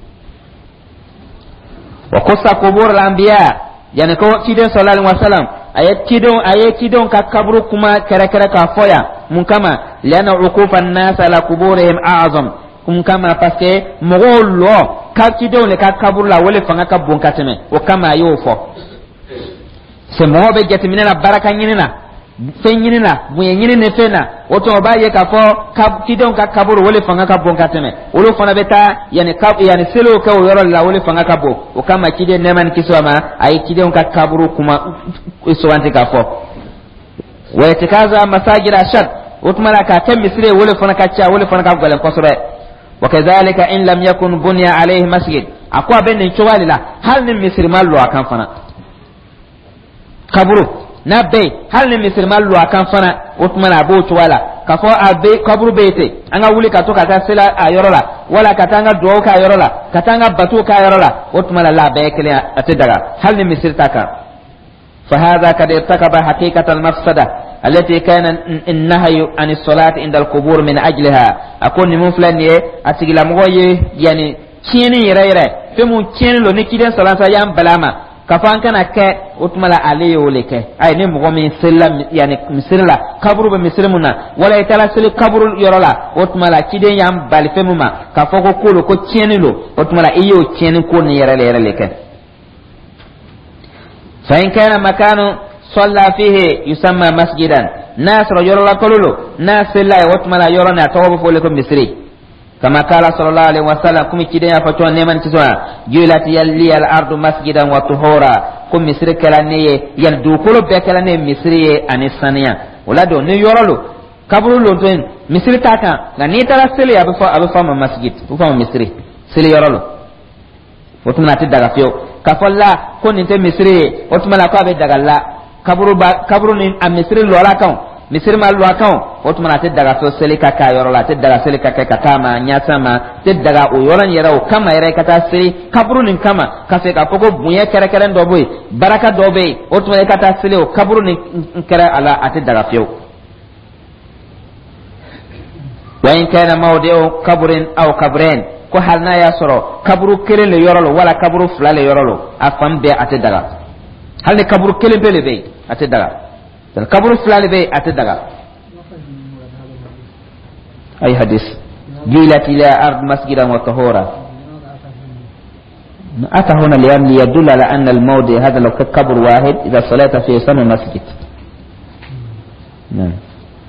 wa qassa qubur al anbiya yani ko kide sallallahu alaihi wasallam ayat kidon ayat kidon ka kabru kuma kere kere ka foya mun kama lana uqufan nas ala quburihim a'zam kum kama paske mogolo ka kidon le ka kabur la wole fanga ka bon kateme o kama yo fo se mo be jeti minena baraka nyinina fe nyinina bu nyinine fena o to ba ye ka fo ka kidon ka kabur wole fanga ka bon kateme o lo fana beta yani ka yani selo ka o yoro la wole fanga ka bo o kama kide neman kisoma ay kidon ka kaburu kuma so wanti ka fo wa yatikaza masajid ashad o tumala ka kam misre wole fana ka cha wole fana ka golen kosobe وكذلك إن لم يكن بني عليه مسجد أقوى بين شوالي لا هل من مصر مالو أكان فنا كبرو نبي هل من مصر مالو أكان فنا وثمان أبو شوالا كفو أبي كبرو بيتي أنا أولي كتو كتا سلا أيرولا ولا كتانا دو كايرولا كتانا باتو كايرولا وثمان لا بيكلي أتدرا هل من مصر تاكا فهذا قد ارتكب حقيقة المفسدة التي كان النهي عن الصلاة عند القبور من أجلها أكون مفلن أتجل مغوي يعني كيني يرى فمو كيني لو نكيدن صلاة يام بلاما كفان كان كي أتملا عليه ولك أي نمغو من سلم يعني مسرلا قبر بمسرمنا ولا يتلا سلي قبر يرلا أتملا كيدن يام بالفمما كفوكو كولو كو كيني لو أتملا إيو كيني كون يرى يرى لك فإن كان مكان صلى فيه يسمى مسجدا ناس رجل الله كلولو ناس الله واتملا يرنا توبوا فولكم مصري كما قال صلى الله عليه وسلم كم كيدين فتوى نيمان كسوا جولت يلي الارض مسجدا وطهورا كم مصري كلاني يلدو كلو بكلاني مصري ان الثانيه ولا دو ني يورلو كبرو لوتين مصري تاكا غني ترى سلي ابو ابو فما مسجد فما مصري سلي يورلو وتمنا تدغا فيو كفلا كون انت مصري وتملا كو ابي دغلا kaburu ba kaburu ni a misri lola kan misri ma lola kan o tuma te daga so selika ka yoro la te daga selika ka katama nyasama te daga o yoran yera o kama yera kata seri kaburu ni kama ka se ka koko bunye kere kere ndo boy baraka do be o tuma kata sele o kaburu ni kere ala ate daga fiyo wa in kana mawdi'u kabrin aw kabren ko halna ya soro kaburu kere le yoro lo wala kaburu fula le yoro lo afam be ate daga hal ne kaburu kelen bele be ate daga dan kaburu fulani be ate daga ay hadis jilat ila ard masjidan wa tahura ata huna lian liyadul ala anna al mawdi hadha law kabur wahid idha salata fi sama masjid nam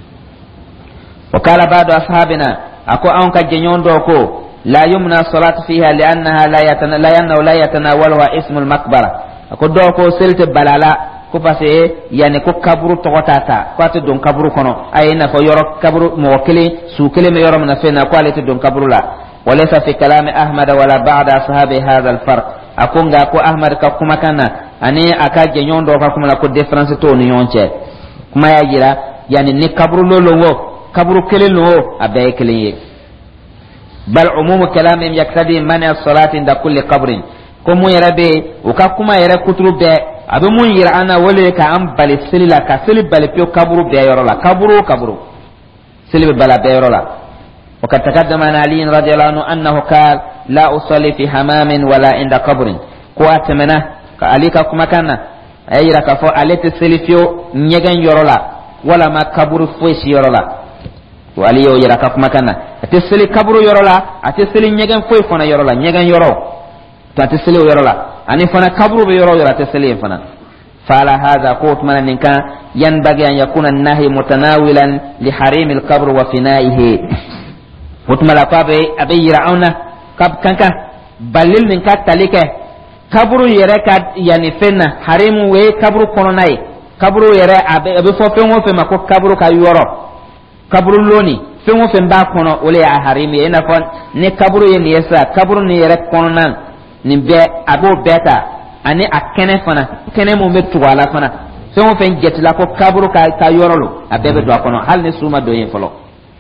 وقال بعض أصحابنا أكو أنك جنون دوكو لا يمنع الصلاة فيها لأنها لا يتنا لا ينو لا يتناولها اسم المقبرة أكو دوكو سلت بلالا كو باسي يعني كو كبرو توتاتا كو ات دون كبرو كونو أين فو يورو كبرو موكلي سوكلي ما يورو من فينا كو عليت دون كبرو لا وليس في كلام أحمد ولا بعض أصحاب هذا الفرق أكو نغا كو أحمد كما كان أني أكا جنون دوكا كما لا كو ديفرنس تو نيونچه كما يجرا يعني ني كبرو لولو kaburu kelen no abe kelen ye bal umum kalamim yaktadi man as-salat inda kulli qabrin ko mu yarabe o ka kuma yara kuturu be abe mun yira ana wale ka am bal silila ka sili bal pio kaburu be yoro la kaburu kaburu سلب بلا بيرولا. وقد تقدم عن علي رضي الله عنه أنه قال لا أصلي في حمام ولا عند قبر قوات منه عليك كما كان أي ركفو عليك سلفيو نيجان يرولا ولا ما قبر فويس يرولا وعلي يرك كما كان أتسلي قبر يرولا أتسلي نيجان فوي فنا يرولا نيجان يرو تتسلي يرولا أني فنا قبر بيرو يرولا تسلي فنا فعلى هذا قوت من إن كان ينبغي أن يكون النهي متناولا لحريم القبر وفنائه وتملا قابي أبي يرعون قب كنك بلل من كتلك قبر يرى يعني فينا حريم وي قبر كوناي قبر يرى أبي أبي فوفيون في مكو قبر كيورو قبر لوني فيون في مبا كونو ولي حريم ينا فون ني قبر ينيسا قبر يرى كونان نبي أبو بيتا أني أكنه فنا كنه ممت ولا فنا فيون في جت لا كو قبر كيورو أبي بدو كونو هل نسوما دوين فلو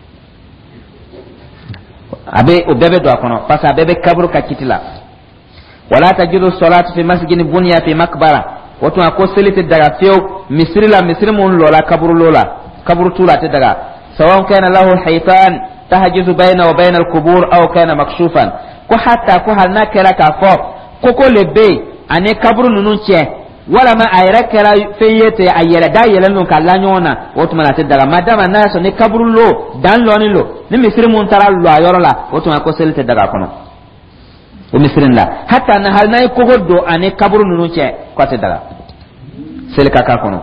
abe o bebe do akono parce que bebe kabru ka kitila wala tajidu salatu fi masjidin bunya fi makbara wato ko selite daga few misri la misri mun lola kabru lola kabru tula te daga sawan kana lahu haytan tahjizu bayna wa bayna al-qubur aw kana makshufan ko hatta ko halna kala ka fo ko ko lebe ane kabru nunun che wala ma ayra kala feyete ayela da yela non kala nyona wato mana te daga madama na so ne kabru lo dan lo ni lo ni misri mun tara lo ayorola wato ma ko selite daga kono o misrin la hatta na hal nay ko goddo ane kabru nunu che ko te daga selika ka kono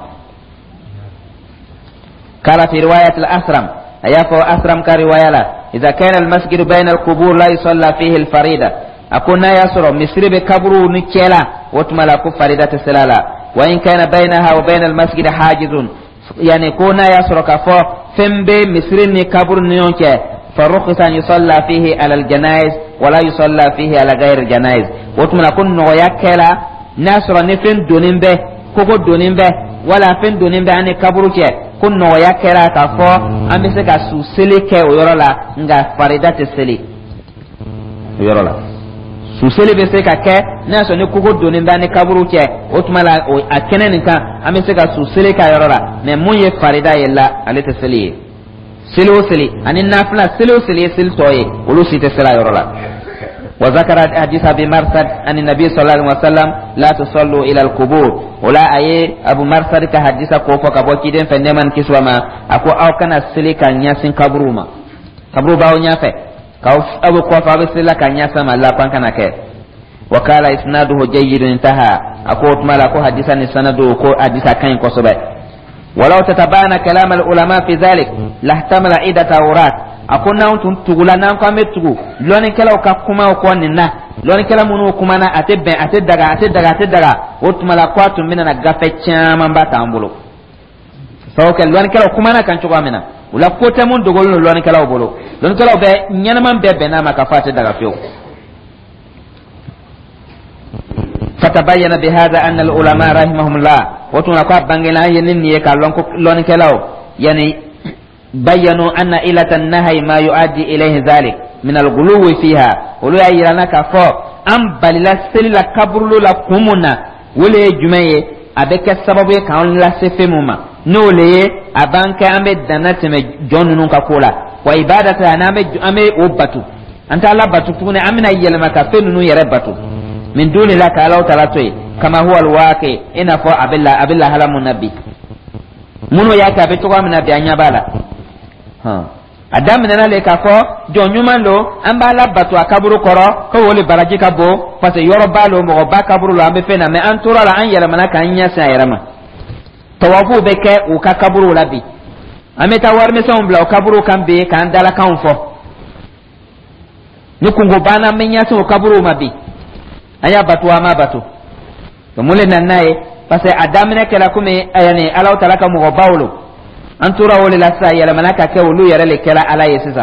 kala fi riwayat al-asram ayafa asram ka riwayala idha kana al-masjid bayna al-qubur la yusalla fihi al-farida akuna yasro misri be kabru ni chela wato mala ko farida te selala wa in kana bainaha wa bain al-masjid hajizun yani kuna yasro ka fo fembe misri ni kabru ni onke فرخص أن يصلى فيه على الجنائز ولا يصلى فيه على غير الجنائز وتمنا كن نويا كلا ناصر نفين دونين به كوكو دونين به ولا فين دونين به أني كبروك كن نويا كلا كفو أم بسكا سوسلي كي ويرولا نغا فريدات السلي ويرولا سوسلي بسكا كي ناصر نكوكو دونين به أني كبروك وتمنا أكنن نكا أم بسكا سوسلي كي ويرولا نمو يفريدا يلا على تسلي سلو سلي أن النافلة سلو سلي سل توي ولو سيت سلا يرولا وذكر حديث أبي مرثد أن النبي صلى الله عليه وسلم لا تصلوا إلى القبور ولا أي أبو مرثد كحديث كوفا كبو كيدن فنمان كسوا ما أكو أو كان سلي كان ياسين كبروما كبرو باو نيافه كاو أبو كوفا بسلا كان ياسما لا كان كان كه وقال إسناده جيد انتهى أكو تمال أكو حديثا إسناده كو حديثا كان كوسبه ولو تتبان كلام العلماء في ذلك لاحتمل عدة أورات أكون أنتم تقولون أنكم أمتوا لون كلا وكما وكوننا لون كلا منو كمانا أتبع أتدعى أتدعى أتدعى وتملا قوات مننا غفت من باتامبلو سواء لون كلا وكمانا كان شو عمنا ولا قوت من تقولون لون كلا وبلو لون كلا وب ينام بيبنا ما كفات دعى فيه فتبين بهذا أن العلماء رحمهم الله وتنقى بانجلا ينني يكالون لون كلاو يعني بينوا أن إلة النهي ما يؤدي إليه ذلك من الغلو فيها ولو يرانا كفو أم بللا سللا كبرلو لكمنا ولي جمعي أبك السبب كون لا سفمما نولي أبانك أمي دانات جون نونكا كولا وإبادة أنا أمي أبتو أنت الله بتو تكون أمنا يلما كفين نو يربتو من دون الله تعالى تلاتوي كما هو الواقع إن فو أبلا أبلا هلم النبي منو ياك أبتوغا من نبي أنيا بالا ها adam nana le ka fo jonyuma lo amba la batu akaburu koro ko wole baraji ka bo parce yoro balo mo ba kaburu lo ambe fena me antura la an yela manaka anya sa yarama tawafu beke u ka kaburu labi ameta warme sa umbla kaburu kambe kan dala kan fo ni kungo bana menya so kaburu mabi aya batu ama batu to mule nanaye parce adam ne kala kume ayane alaw talaka mo bawlo antura wole la sa yala manaka ke wulu yare le kala ala yesisa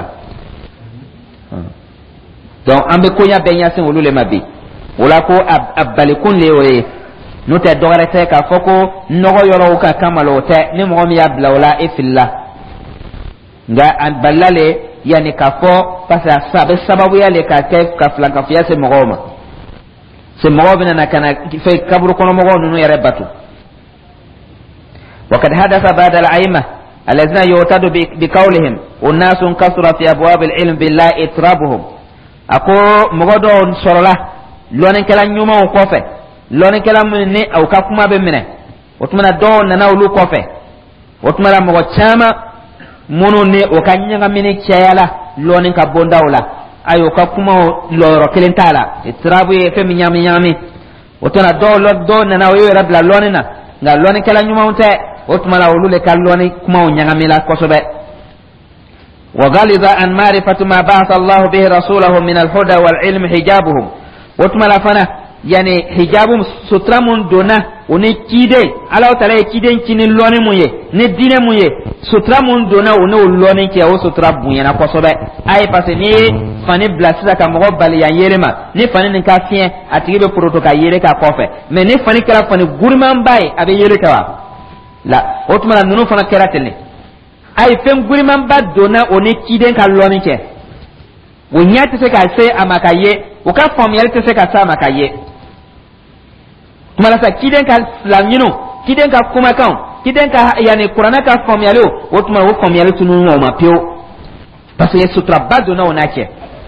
donc ambe konya benya sen wulu le mabi wala ko abbalikun le we no te dogare te ka foko nogo yoro ka kamalo te ni mo mi abla wala ifilla nga an balale yani ka fo parce sabe sababu yale ka ke ka flanka fiya se mogoma se mogoma na kana fe kaburu kono mogo no yare batu وقد حدث بعد الأئمة الذين يعتد بقولهم والناس كثر في أبواب العلم بالله إطرابهم أكو مغدو سرلا لون كلا نيوما وكوفة لون كلا مني أو كفما بمنه وتمنى دون نناولو كوفة وتمنى مغتشاما منوني وكانيا مني كيالا لون كبونداولا أيو كفما لورو كلنتالا إطرابو يفهم نيامي نيامي وتمنى دون دون نناولو ربلا لوننا nga loni kala nyuma unte otmala ulule kalloni kuma unyangamila kosobe wa ghaliza an ma'rifatu ma ba'atha Allah bihi rasulahu min al-huda wal ilm hijabuhum otmala fana yani hijabum sutramun dona oni kide ala taala kide kinin loni muye ne dine muye sutramun dona oni loni ke o sutra bunya na kosobe ay passe ni fani blasa ka mo bali ya yerema ni fani ni ka fien atibe protoka yere ka kofe mais ni fani kala fani gurman bay abe yere ka wa la otmala nunu fana keratele ay fem gurman ba dona oni kide ka loni ke wonyati se ka se amakaye o ka familiarité se ka sa amakaye tumala sa kiden ka lamino kiden ka kuma kan kiden ka yani qur'ana ka famiyalo wotuma wo famiyalo tunu no ma pio parce que sutra bado na onake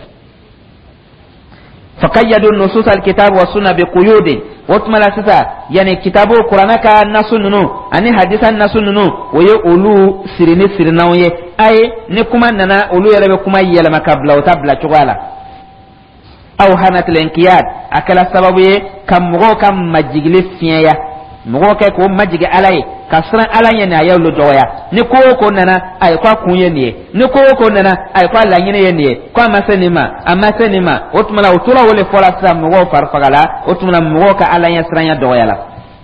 faqayyadu nusus alkitab wa sunna bi quyud wotuma la sasa yani kitabu qur'ana ka nasununu ani hadisan nasununu woye olu sirini sirinawe ay ne kuma nana olu yele kuma yele makabla o tabla chugala aw hanat al-inqiyad akala sababu kam mo kam majigli fiya mo ke ko majigi alay kasran alay ne ayalo doya ni ko ko nana ay kwa kunye ne ni ko ko nana ay kwa la nyine ne kwa masenima amma senima otmala utura wole fola sam mo farfagala otmala mo ka alay sranya doya la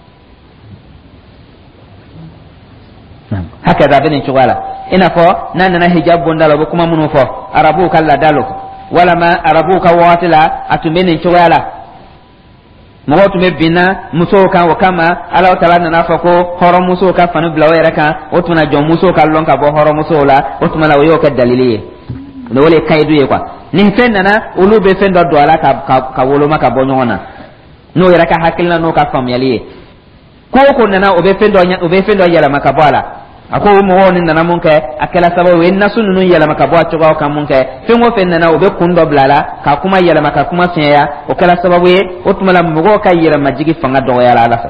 hakada binin chugala ina fo nan na hijab bondalo kuma munu fo arabu kala dalo wala ma arabu ka watila atumeni chwala mo tume bina muso kan wa kama ala taala na fako horo muso ka fanu blawo raka otuna jom muso ka lonka bo horo muso la otuma la yo ka daliliye no wole kaydu ye kwa ni fenna na ulu be fendo do ala ka ka wolo maka bonyona no raka hakilna no ka famyaliye ko ko nana obe fendo obe fendo yala maka bwala ako mo woni nana mun kay akela sababu en nasun nun yala maka bo atoga ka mun kay fengo fen nana obe kundo blala ka kuma yala maka kuma seya o kala sababu e otmala mugo kay yala majigi fanga do yala ala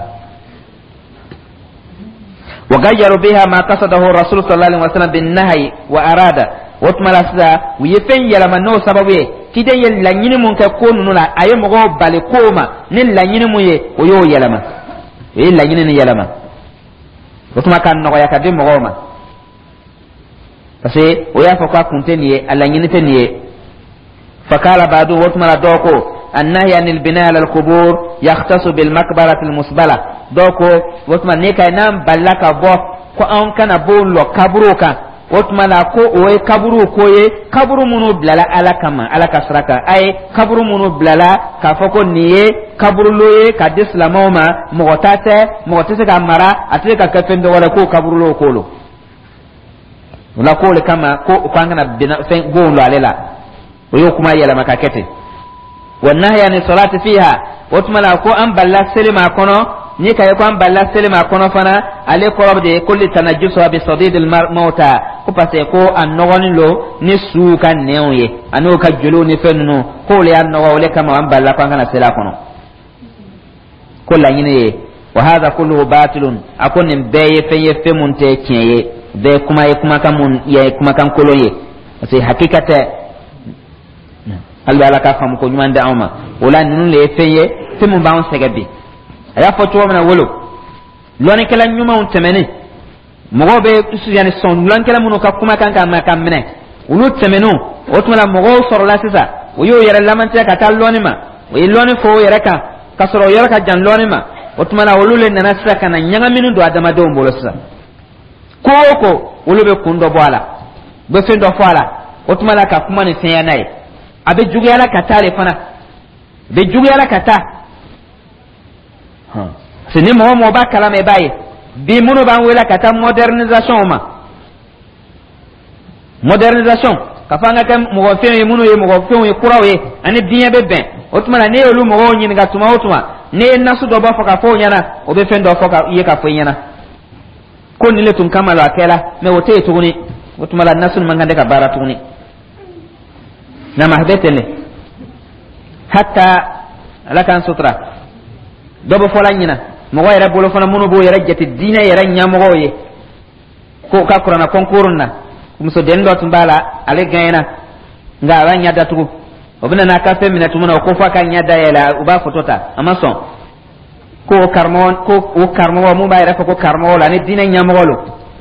wa gayyaru biha ma qasadahu rasul sallallahu alaihi wasallam bin nahyi wa arada otmala sa wi fen yala manno sababu e kide yel lanyini mun kay ko nunula ayi mugo bale koma nin lanyini mu ye o yo yala ma e lanyini ni yala ma otuma kan no ya kadi mo goma parce que o ya fa kwa kunteniye alla nyini teniye fakala badu otuma la doko annahi anil bina al qubur yahtasu bil maqbarati al musbala doko otuma ne kay nam ballaka bo ko an kana bo lo kabruka otuma la ko o e kabru ko ye kabru munu blala ala kama ala kasraka ay kabru munu blala ka fako niye kabru loye ka dislamoma mogotate mogotate ka mara atire ka kafendo wala ko kabru lo kolo wala ko le kama ko kwangana bina fen gondo alela oyo kuma yala makakete wannan yani salati fiha otuma la ko an balla selima kono ni kay ko an balla selima kono fana ale korob de kulli tanajjusu bi sadid al mauta ko passe ko an nogoni lo ni su kan neoye anu ka julu ni fennu ko le an nogo le kama an balla ko ngana sela kono ko la nyine wa hadha kullu batilun akon beye feye femunte kiye be kuma ye kuma kamun ye kuma kan koloye c'est hakikate Allah la ka fam ko nyuma ndawma wala nunu le feye femu baon segabi aya foto wona wolo loni kala nyuma on temene mogo be yani son lon kala muno ka kuma kan ka makam mene ulu temenu otuma mogo soro la sisa oyo yere lamante ka tal loni ma o loni fo yere ka ka soro yere ka jan loni ma otuma la wolo le nana sisa kana nyanga minu do adama do mbolo sisa koko wolo be kundo bwala be fendo fala otuma la ka kuma ni senya nai abe jugiyala katale fana be jugiyala kata ha sini mo mo ba kala me baye bi munu ban wela kata modernisation ma modernisation kafanga kam mo fe munu ye mo fe kurawe ani biya be ben otuma na ne olu mo nyi nga tuma otuma ne nasu do ba foka fo nyana obe fendo foka ye ka fo nyana ko ni le tun kamala kala me wote tuguni wotumala nasun mangande ka bara tuguni na mahbetele hatta alakan sutra dobo fola nyina mo wayra bolo fona muno bo yara jati dina yara nyamo ye ko ka kurana konkurunna kumso den do tumbala ale gayna nga wa nyada tugu obina na ka femina tumuna ko fa kan nyada yela uba fotota amason ko karmon ko o karmo mo bayra ko karmo la ne dina nyamo lo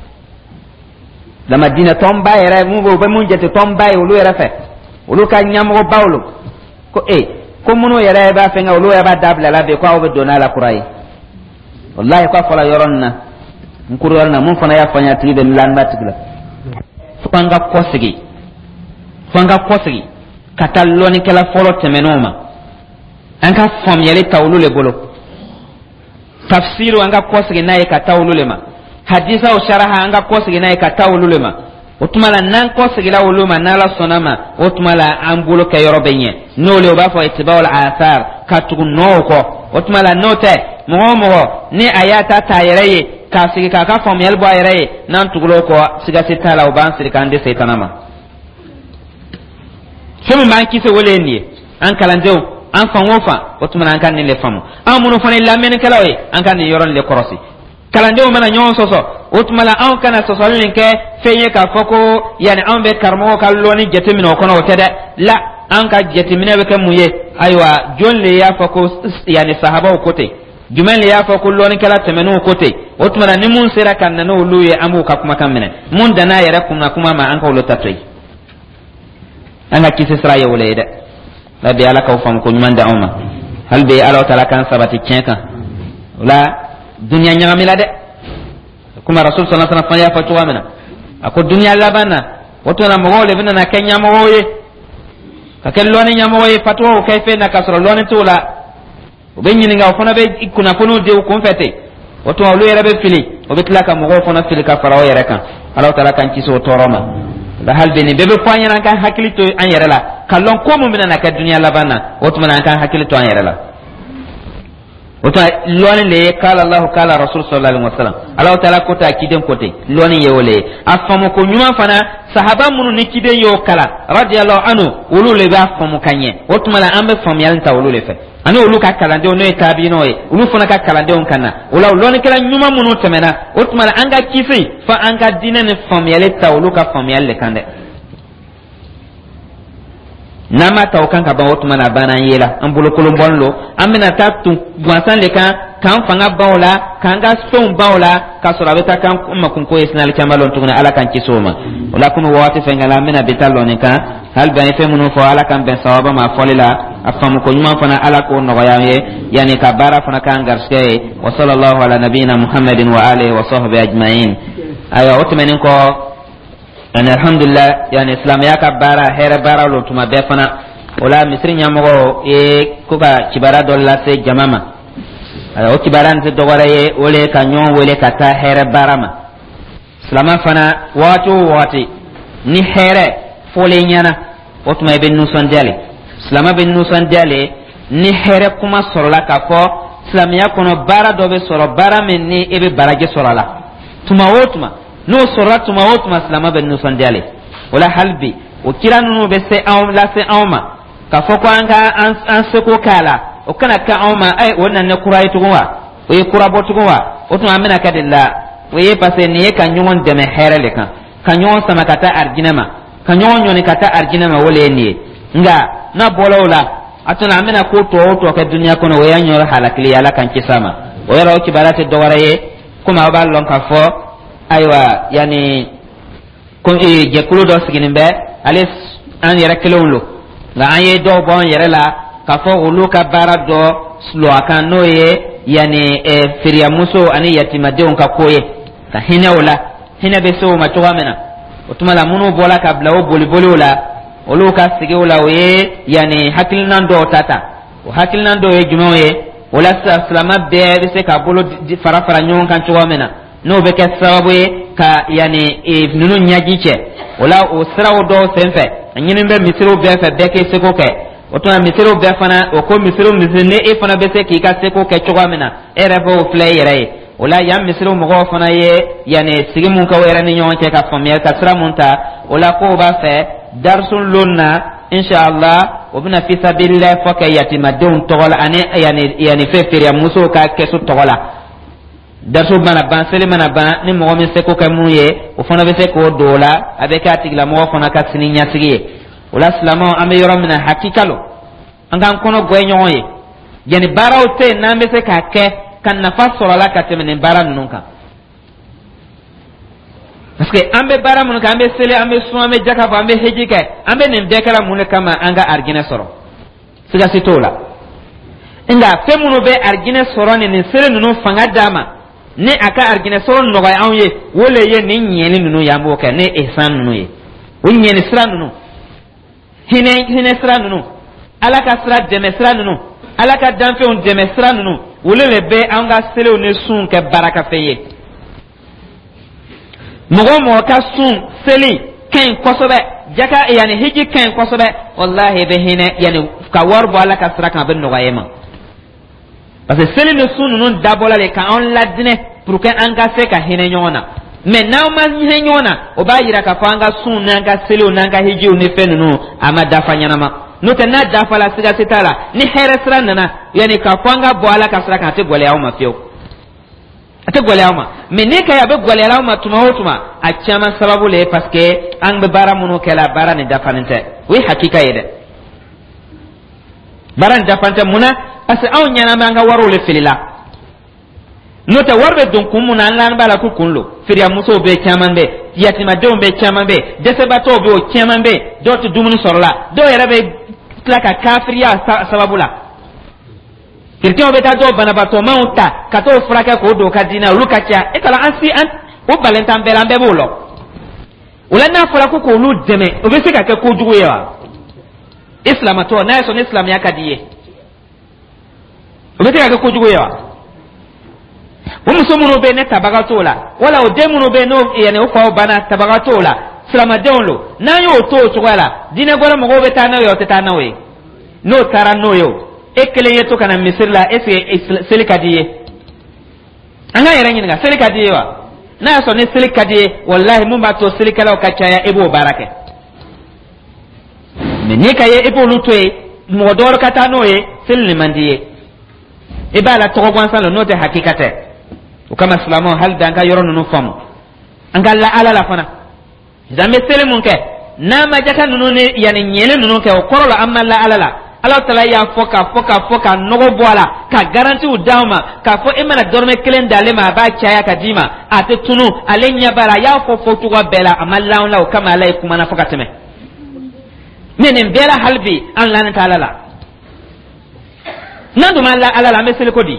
la madina tomba yara mu bo be mun jati tomba e lu yara fe ulu ka nyamo bawlo ko e ko muno yara ba fe nga ulu ya ba dabla la be ko awu dona la kurai wallahi ko fala yoronna nkuru yorna mun fana ya fanya tibe lan batigla fanga kosigi fanga kosigi katalloni kala folo temenoma anka fam yele tawlu le bolo tafsiru anga kosigi nayi ka tawlu le ma hadisa o sharaha anga kosigi nayi ka tawlu le ma otumala nan kosigi la uluma nala sonama otumala ambulo ke yorobenye no le ba fo itibawul athar katugu no ko otumala note mo mo ni ayata tayere ka sigi ka ka fam yel bo ayere nan tugulo ko siga sitala o ban sirika ande setanama semu man kise wole ni an kalandew an fanwofa otumala an kan ni le famu amuno fane la men kala we an kan ni yoron le korosi kalandew mana nyon soso otumala an kana soso linke fenye ka foko yani an be karmo kalloni jetemino kono tede la an ka jetemine be kamuye aywa jonle ya foko yani sahaba kote jumel ya foko loni kala temenu kote otumala ni mun sera kan nanu luye amu ka kuma kamene mun dana yara kuma kuma ma an ka ulo tatri an ka kise sra ye wole de la be ala ka fam ko nyman da umma hal be ala taala kan sabati kenka la dunya nyaamila de kuma rasul sallallahu alaihi wasallam ya fatu amana ako dunya labana wato na mawole bina na kenya mawoye kakel loni nyamoye fatu o kayfe na kasro loni tula ubenyi nga ofona be ikuna pono de ko fete wato awlu yere be fili o bitla ka mo fona fili ka farawo yere kan Allah taala kan kiso toroma da halbe ni bebe fanya nan kan hakilito an yere la kallon ko mo bina na ka dunya labana wato man kan hakilito an yere la wato loni le kala Allah kala rasul sallallahu alaihi wasallam Allah taala ko ta kiden kote loni yewole afamu ko nyuma fana sahaba munu ni kiden yo kala radiyallahu anhu ulu le ba famu kanye wato mala ambe fam yalta ulu le fe ani ulu ka kalande no e tabino e ulu fana ka kalande on kana ula loni kala nyuma munu temena wato mala anga kisi fa anga dinane fam yalta ulu ka fam yalle kande nama taw kan ka ba wotu mana bana yela an bolo kolon bonlo amina ta tun gwansan le kan kan fanga bawla kan ga stone bawla ka sura beta kan umma kun ko isnal kamalon tuguna ala kan kisoma wala kun wati fengala mina betalo ne kan hal bani fe munu fo ala kan ben sawaba ma folila afamu ko nyuma fana ala ko no yaye yani ka bara fana kan garske wa sallallahu ala nabina muhammadin wa alihi wa sahbihi ajma'in ayo otumenen ko en alhamdulillah yani islam ya ka bara here bara lo tuma be fana wala misri nyamogo e kuba kibara dolla se jamama o kibara nte dogora ye wole ka nyon wole ka ta here barama islam fana wato wati ni here fole nyana o tuma be nuson dale islam be nuson dale ni here kuma sorola ka fo islam ya kono bara do be soro bara men ni e be baraje sorola tuma wotuma no soratu ma wot maslama ben no sandiale wala halbi o kiranu no be se aw la se awma ka foko anka an an se ko kala o kana ka awma ay wannan ne kurai to wa o yi kura botu wa o to amina kadilla o yi pase ne ka nyon de me herele kan ka nyon sama kata arginama ka nyon nyoni kata arginama wole ni nga na bolawla atuna amina ko to to ka dunya kono o yanyo halakli ala kan kisama o yara o kibarate do waraye kuma ba lon ka fo aywa yani ko e je kulo do sigin be alis an yere kelonlo la an ye do bon yere la ka fo ulu ka bara do slo akan no ye yani e firiya muso ani yatima de on ka koye ka hinawla hina be so ma to amena otumala munu bola ka bla o boli boli wala ulu ka sigi wala we yani hakil nan do tata o hakil nan do ye jumo ye wala salama be se ka bolo fara fara nyon kan to amena no be ke sababu ka yani e nunu nyagiche wala o sirawo do senfe nyinin be misiro be fe be ke seko ke o to misiro be fana o ko misiro misine e fana be se ki ka seko ke chogwa mena e revo flay yere wala yam misru mo go fana ye yani sigi mun ka wera ni nyon ke ka famia ka sra munta wala ko ba fe darsun lunna inshallah wabna fi sabilillah fa kay yatima don togola ane yani yani fe fere muso ka kesu togola darsu bana ban sele mana ban ni mo mi se ko kamuye o fana be se ko dola abe ka tigla mo fana ka sini nyatigi wala salama ame yoro mina hakikalo angan kono goyenyoye yani baraw te nambe se ka ke kan nafa sorola ka temene bara nunka parce que ambe bara mun ka ambe sele ambe su ambe jaka fa ambe hejike ambe nim dekara mun kama anga argina soro siga sitola inda femunu be argina soro ni sele nunu fanga dama ne aka argina soro no ga awye wole ye ni nyeni nunu yambo ka ne ihsan nunu ye wonyeni sra nunu hine hine sra nunu alaka sra deme sra nunu alaka danfe on deme sra nunu wole le be anga sele ne sun ke baraka feye mogo mo ka sun seli ken kosobe jaka yani hiji ken kosobe wallahi be hine yani ka warbo alaka sra kan be no ga yema parce que seli ne sun nunu dabola le ka on ladine pour que anga se ka hine nyona mais na ma hine nyona o ba yira ka fanga sun nanga seli nanga hiji o ne fe nunu ama dafa nyana ma no te na dafa la siga sitala ni heresra nana yani ka fanga bo ala ka sra ka te gole awma fiyo ate gole awma mais ne ka ya be gole awma tuma hotuma a chama sababu le parce que ang be bara muno kala bara ni dafa nte wi hakika yede bara ni dafa nte muna parce que aw nyana ma nga waro le filila no te warbe don kumu na lan bala ku kunlo firiya muso be chaman be yatima de be chaman be dese bato be o chaman be do to dumuni sorla do yara be klaka kafiriya sababu la kirtiyo be ta do bana bato mauta ka to fraka ko do kadina lukacha etala ansi an o balentan be lambe bolo wala na fara ko ko lu deme o be se ka ke ko jugo yawa islam to na so islam ya kadiye o be se ka ke ko jugo yawa wo musomuno be ne tabagatola wala o demuno be no yani o fa bana tabagatola salama deonlo na yo to to wala dine gora mo be ta na yo te ta na we no tara no yo ekele yeto kana misirla ese selikadiye anga yere nyinga selikadiye wa na so ne selikadiye wallahi mun ba to selikala o kachaya ebo barake me ne kaye ebo lutoe mo doro kata no ye selni mandiye e bala to gwansa no te hakikate kama salamo hal danga yoro nunu famu anga la ala la fana zambe sele mun ke na ma jaka nunu ne yani nyele nunu ke o korola amma la ala la ala tala ya foka foka foka nogo boala ka garanti u dawma ka fo e mana dorme kelen dale ma ba chaya ka dima ate tunu ale nya bara ya fo fo tuwa bela amma la la kama la kuma na foka teme menen bela halbi an lan ta ala la nandu ma la ala la me sele ko di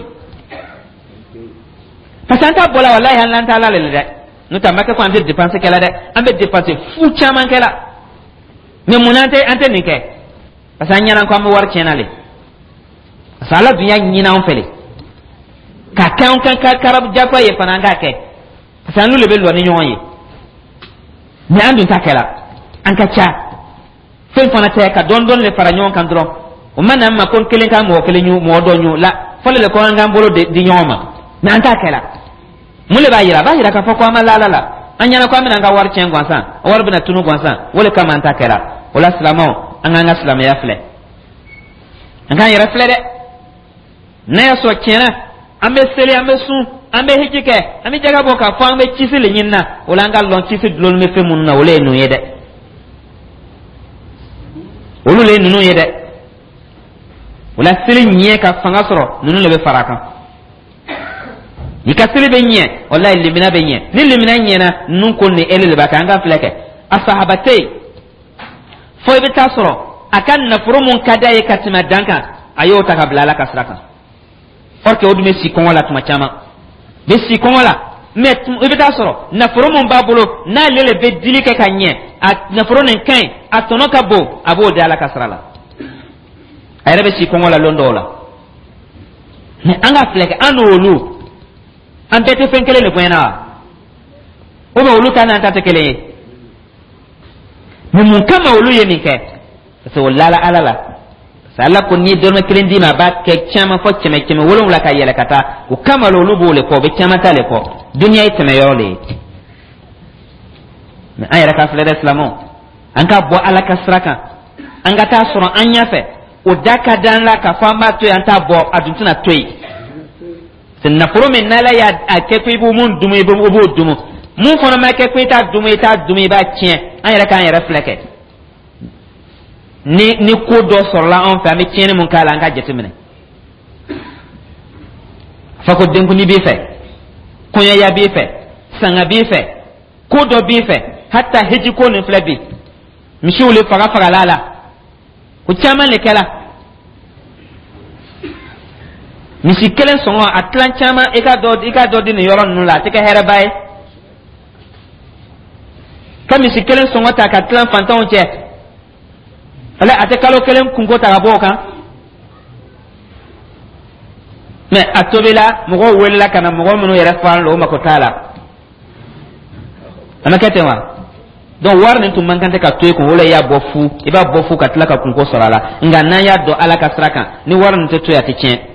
pasanta bola wallahi an lan ta la le de no ta maka ko an de dépenser kala de an be dépenser fu chaman kala me munante ante ni ke pasanya nan ko am war chenale sala dunya nyina on fele ka kan kan ka karab japa ye fananga ke pasanu le belo ni nyoye ni andu ta kala an ka cha fen fana te ka don don le fara nyon kan dro o manam ma kon kelen kan mo kelen nyu mo do nyu la fole le ko ngam bolo de di nyoma na anta kala mule ba yira ba yira ka fa ko amala la la anyana ko amina nga war chen gwansan war bina tunu gwansan wole kama anta kala wala salamo anga nga salama ya fle anga yira fle de na ya so kena ambe sele ambe su ambe hijike ambe jaga boka fa ambe chisi le nyinna wala nga lon chisi dlol me fe munna wala nu yede wolu le nu yede wala sele nye ka fanga soro nunu le be faraka ikasili benye wallahi limina benye ni limina nyena nun ko ni elele baka anga fleke asahabate fo be tasoro akan na furumun kada ye katima danka ayo ta kabla la kasraka orke odume si kon wala tuma chama be si kon wala met be tasoro na furumun babulo na lele be dilike kanye na furunen kan atono kabo abo de ala kasrala ayre be si kon wala londola ni anga fleke anolu ante te fenkele le kwena o be ulu kana anta te kele mun kama ulu ye ni ke so lala alala sala ko ni dorme kelen di ma ba ke chama fo cheme cheme wolon la ka yele kata ko kamalo lubu le ko be chama tale ko dunya iteme yole me ayra ka fle islamo anka bo ala kasraka anga ta soro anya fe o daka dan la ka famba to yanta bo aduntuna toy sen na pro men nala ya akekwe bu mun dumu bu bu dumu mun fona ma akekwe ta dumu ta dumu ba tien ayra ka ayra fleke ni ni ko do sorla on fa mi tien mun kala anga jetimene fa ko denku ni bi fe konya ya bi fe sanga bi fe ko do bi fe hatta hiji ko ni flebi mishule faga faga lala ko chama le kala misi kelen songo atlan chama e ka do e ka do din yoron nula te ka hera bay ka misi kelen songo ta ka tlan fanton che ala ate kalo kelen kungo ta boka me atobela mugo wella kana mugo munu yera fan lo makotala ana ketewa don warne tum mankante ka toy ko wala ya bofu iba bofu ka tlaka kunko sorala nga na ya do ala ka sraka ni warne to toya te chen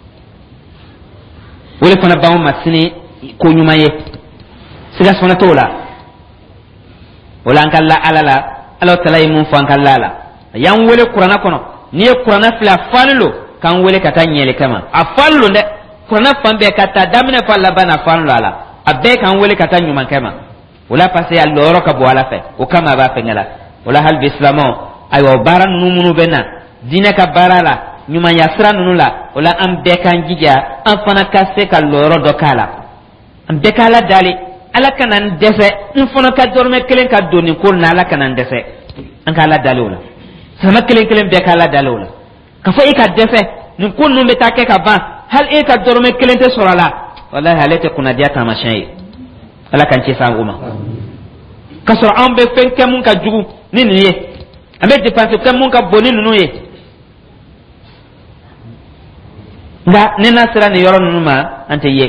wala fana bawo masini ko nyuma ye siga sona tola wala ankalla alala alo talay mun fa ankalla la yan wala qur'ana kono ni qur'ana fla fallo kan wala kata nyele kama afallo de qur'ana fambe kata damina falla bana fallo ala abbe kan wala kata nyuma kama wala passe ya loro ka bo ala fe o kama ba fe ngala wala hal bi islamo ayo baran numunu bena dina ka barala nyuma yasra nunula wala am be kan jija am fana kasse ka loro do kala am be kala dali ala kanan dese in fana ka dorme kelen ka doni ko na ala kanan dese an kala dali wala sama kelen kelen be kala dali wala ka fa e ka dese nin kun numbe take ka ba hal e ka dorme kelen te sorala wallahi halete kuna dia ta mashay ala kan ci sanguma kasor an be fen kemun ka jugu ni ni ye ambe dépense kemun ka boni nunu ye nga nena sira ni yoro nunu ma ante ye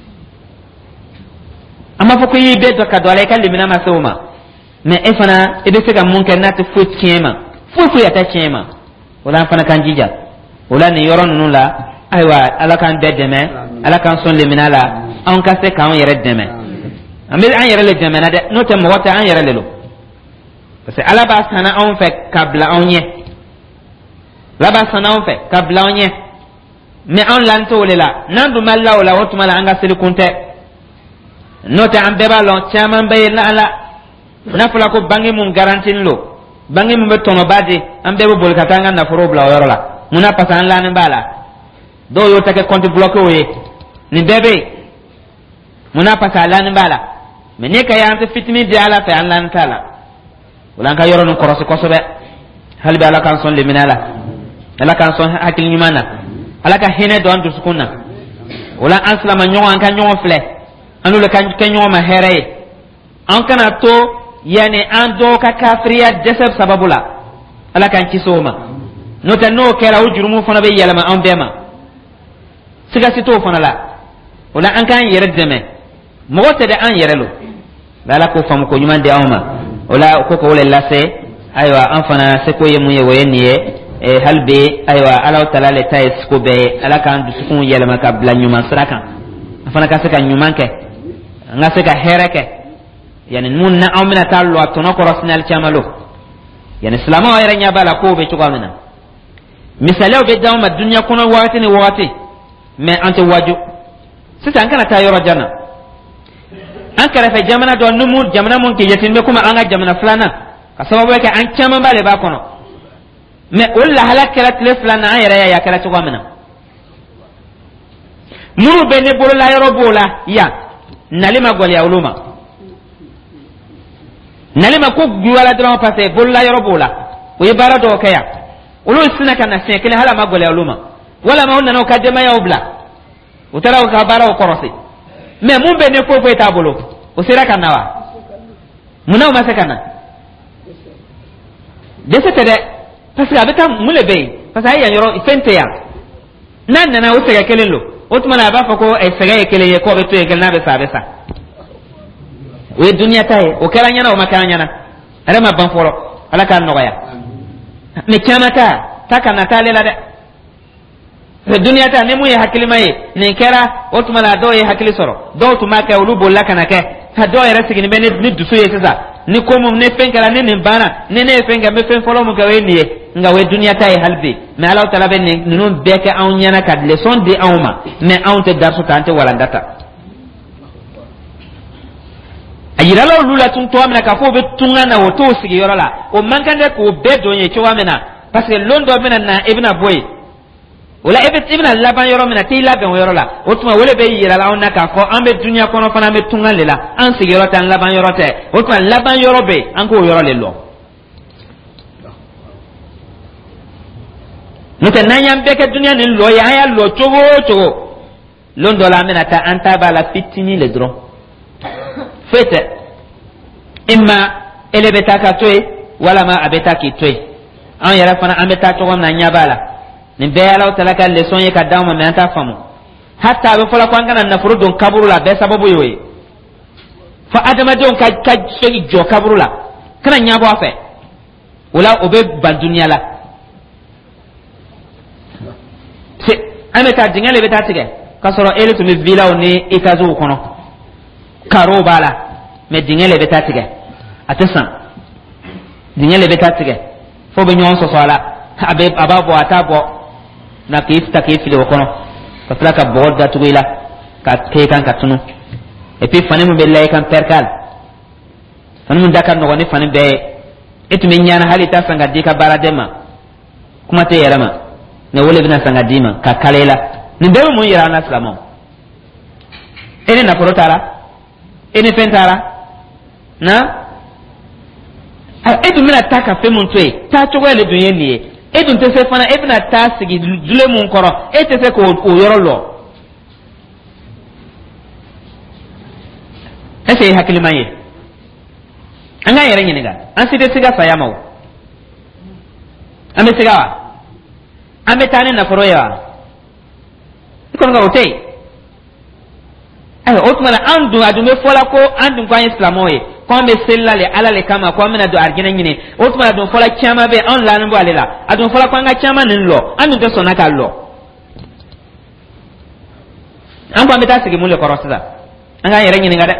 amma fako yi be do ka do ala kalli mina ma sawma me e fana e be se ga mun ken nati fu tiema fu fu ya ta tiema wala fana kan jija wala ni yoro nunu la aywa ala kan be deme ala kan son le mina la an ka se kan yere deme ambe an yere le deme na de no te mo wata an yere le lo parce que ala ba sana on fait kabla on ye la ba sana on fait kabla on ye mais on lanto le la nandu malla wala wotu mala anga sel kunte no te ambe ba lon chama be la ala na fula ko bangi mun garantin lo bangi mun be tono bade ambe bo bol katanga na foro bla yoro la muna pasan la ne bala do yo take compte bloqué oye ni bebe muna pasan la ne bala mais ne kay ante fitmi di ala fa an tala wala ka yoro no korosi kosobe halbi ala kan son le minala ala kan son hakil nyumana ala ka hene do andu sukunna wala anslama nyon an kan nyon fle anu le kan kan nyon ma here an kana to yani an do ka kafriya desab sababula ala kan kisoma no ta no kera ujurumu fona be yalama an bema siga sito fona la wala an kan yere deme mo wote de an yere lo la ko fam ko nyumande awma wala ko ko wala lase aywa an fana se ko yemu ye wayniye e halbe aywa ala taala le tay ko be ala kan du sukun yelma ka bla nyuma sraka afana ka se ka nyuma ke nga se ka hereke yani mun na amina tallo atono ko rasnal chamalo yani islamu wa yara nya bala ko be to amina misale be dawma dunya kono wati ni wati me ante waju sita kana ta yoro janna an kara fe jamana do numu jamana mun ke yatin be kuma an ga jamana fulana ka sababu ke an chama bale ba kono me ulla halakala tele fulana an yara ya kala to amina muru be ne bolo la yoro bola ya nalima gol ya uluma nalima ko guwala dron passé bolla yoro bola o yibara do kaya ulu sina kana sen kele hala magol ya uluma wala ma onna no kadema ya obla utara ka bara o korosi me mun be ne fofo eta bolo o sira kana wa muna o masakana dese tede parce que abeta mule be parce que ya yoro ifente ya nan nana o sega kelen lo o tuma na ba fa ko e sega e kele ye ko be to e kele na be sa be sa we dunya tay o kala nyana o makala nyana ala ma ban foro ala ka no ya me chamata taka natale la de fe dunya ta ne mu ya hakili mai ne kera otuma la do ya hakili soro do tuma ka ulu bolla kana ke ta do ya rasigi ni bene ni dusu ye sasa ni ko mum ne fenkala ne ne bana ne ne fenga me fen folo mu gawe ni nga we dunya ta ya halbi me Allah taala be ne nun beke an nyana kad leçon de awma me an te darsu tante wala ndata ayira la lula tun to amena ka fo be tunga na woto sigi yoro la o mankande ko be do ye cho amena parce que londo mena na ibna boy wala ebe ibna laban yoro mena ti laban yoro la o tuma wala be yira la onna ka fo ambe dunya kono fana be tunga le la an sigi yoro tan laban yoro te o tuma laban yoro be an ko yoro le lo mutan nanyam be ke dunya ni lo ya ya lo chogo chogo londo la mena ta anta bala fitini le dron fete imma ele beta ka toy wala ma abeta ki toy an yara fana an beta to na nyabala ni be ala talaka leçon ye ka dawma me anta famu hatta be fola ko ngana na furu don kaburu la be sababu yoy fa adama don ka ka segi jo kaburu la kana nyabo afa wala obe ban dunya la se ameta dingale beta tige kasoro ele to mi vila oni ikazu kono karo bala me dingale beta tige atesan dingale beta tige fo be nyon so sala abe ababo atabo na kifta kifile wokono ka plaka borda tuila ka ke kan katunu e pi fane mu billahi kan perkal fane mu dakar no woni fane be etu men nyana halita sanga dika baradema kuma te yarama ne wole bina sanga dima ka kalela ni be mu yara na islamo ene na porotara ene fentara na edu mina taka fe mun toy ta chogo ele dunye ni edu tese fana ebina ta sigi dule mun koro etese ko o yoro lo ese hakili maye anga yere nyine ga an side siga sayama wo ame siga wa ame tane na foro ya iko nga otei ayo otmala andu adume fola ko andu kwa islamoye ko be sellale alale kama ko mena do argina nyine otmala do fola chama be on la nbo alela adun fola ko nga chama nin lo andu to sona ka lo an ko meta sigi mulle korosida anga yere nyine ngada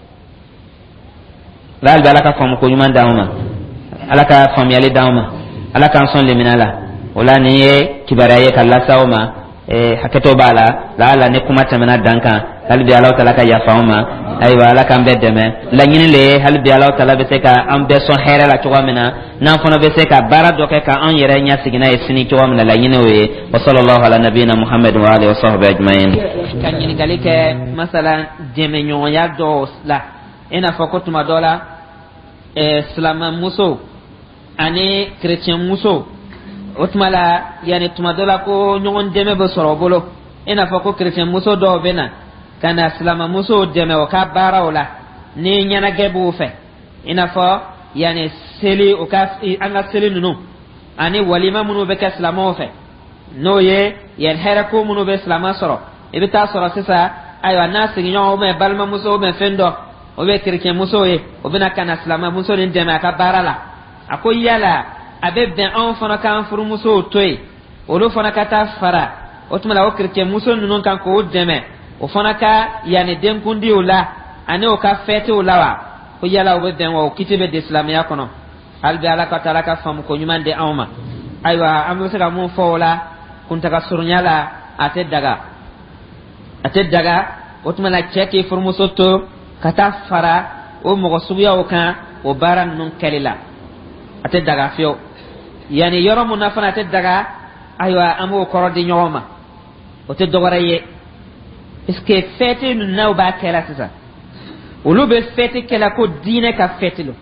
la al balaka fam ko nyuma dawma alaka fam yale dawma alaka son le minala wala ni ye kibaraye kala sawma e haketo bala la la ne kuma tamana danka hal bi Allah taala ka ya fauma ay wala kan bedeme la nyini le hal bi Allah taala be se ka am be son here la to wamina nan fono be se ka bara do ka an yere nya sigina e sini to wamina la nyini we wa sallallahu ala nabiyina muhammad wa alihi wa sahbihi ajmain kan nyini galike masala jeme nyon ya do la ina fakotu madola e islam muso ani chrétien muso otmala yani tumadola ko nyon deme be soro bolo ina fako chrétien muso do bena kana islama muso deme o ka bara wala ni nyana gebu fe ina fa yani seli o ka anga seli nunu ani walima munu be ka islama fe no ye yen hera ko munu be islama soro e ta soro sisa ayo nasi nyon o me balma muso o me fendo o be chrétien muso ye o bena kana islama muso ni deme ka bara la akoyala abe ben on fana kan furu muso toy o do fana kata fara o tuma la o chrétien muso nunu kan ko deme o fana ka yani den kundi ola ane o ka fete ola wa ko yala o be den o kitibe de islamiya kono albi ala ka tala ka fam ko nyuma de awma aywa amu se ka mu fola kunta ka surnyala ate daga ate daga o tuma la cheke furu muso to kata fara o mo suya o kan o baran nun kelila ate daga fio yani yoro mun na fana ate daga aywa amu ko rodi nyoma o te dogara ye est-ce que fete nous n'a pas kela ça ou le be fete kela ko dine ka fete lo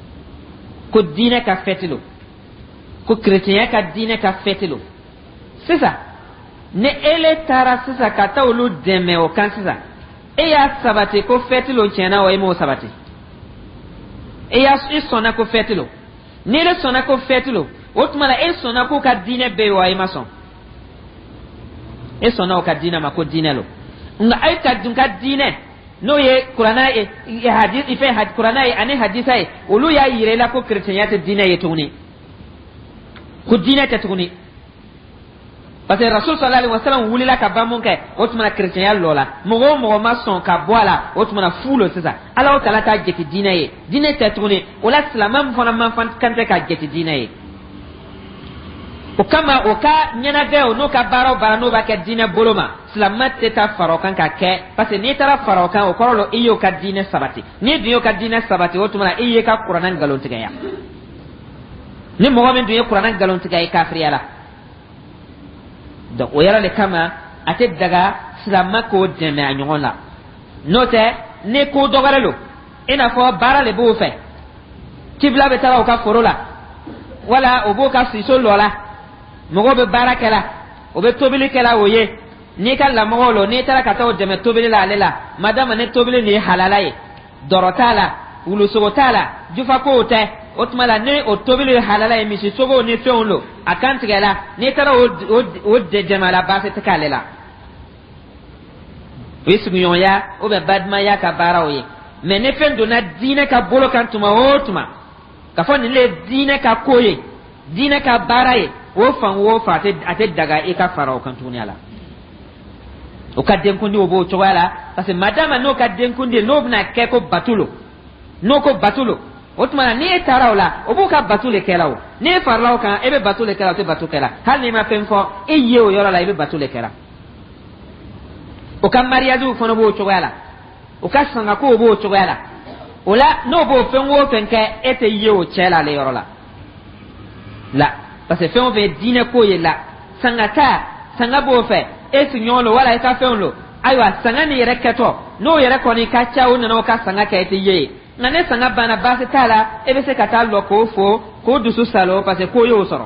ko dine ka fete lo ko chrétien ka dine ka fete lo c'est ça ne ele tara c'est ça kata ulu deme o kan c'est ça e ya sabate ko fete lo chena o emo sabate e ya sona ko fete lo ne le sona ko fete lo otmala e sona ko ka dine be o ay mason e sona o ka dina ma ko dine lo nga ay ka dun ka dine no ye qur'ana e hadith ife had qur'ana e ani hadisa e ulu ya yire la ko chrétien ya te dine ye tuni ko dine te tuni parce que rasul sallallahu alaihi wasallam wulila ka ba mun kai otuma chrétien ya lola mogo mogo mason ka boala otuma fulo sisa ala taala ta jeki dinaye dine ta tuni wala islamam fona man fan kante ka jeki dinaye o kama o ka nyana gao no ka baro bara no ba ka dina boloma islamat te ta farokan ka ke parce que ni tara farokan o korolo iyo ka dina sabati ni diyo ka dina sabati otuma iye ka qur'anan galon tigaya ni mogo men diyo qur'anan galon tigaya kafiriyala donc o yara le kama ate daga silama ko deme a ɲɔgɔn la n'o tɛ ne ko dɔgɔrɛlo i n'a fɔ baara le b'o fɛ kibla bɛ taga o ka foro la wala o b'o ka siso lɔ la mɔgɔw bɛ baara kɛ la o bɛ tobili kɛ la o ye n'i ka lamɔgɔw lo n'i taara ka taa o dɛmɛ tobili la ale la madama ne tobili nin ye halala ye dɔrɔ t'a la wulusogo t'a la jufa kow tɛ o tuma la ne o tobili halala ye misi sogo ni fɛnw lo a kan tigɛ la n'i taara o o de jama la baasi tɛ k'ale la o ye sigiɲɔgɔnya o bɛ badimaya ka baaraw ye mais ne fɛn donna diinɛ ka bolo kan tuma o tuma ka fɔ nin le ye diinɛ ka ko ye diinɛ ka baara ye o fan o fan a tɛ daga i ka fara o kan tuguni a la o ka denkundi o b'o cogoya la parce que madama n'o ka denkundi n'o bɛna kɛ ko batulo n'o ko batulo o tuma na n'e taara o la o b'o ka batu le kɛla o n'e farala o kan e bɛ batu le kɛla o tɛ batu kɛla hali n'i ma fɛn fɔ e ye o yɔrɔ la i bɛ batu le kɛla o ka mariage fana b'o cogoya la o ka sangako b'o cogoya la o la n'o b'o fɛn o fɛn kɛ e tɛ ye o cɛ la ale yɔrɔ la la parce que fɛn o fɛn diinɛ ko ye la sangata sanga b'o fɛ e sigiɲɔgɔn lo wala e ka fɛnw lo ayiwa sanga ni yɛrɛ kɛtɔ n'o yɛrɛ kɔni ka ca o nana o ka sanga kɛ e tɛ ye nka ne sanga banna baasi t'a la e bɛ se ka taa lɔ k'o fo k'o dusu salo parce que k'o y'o sɔrɔ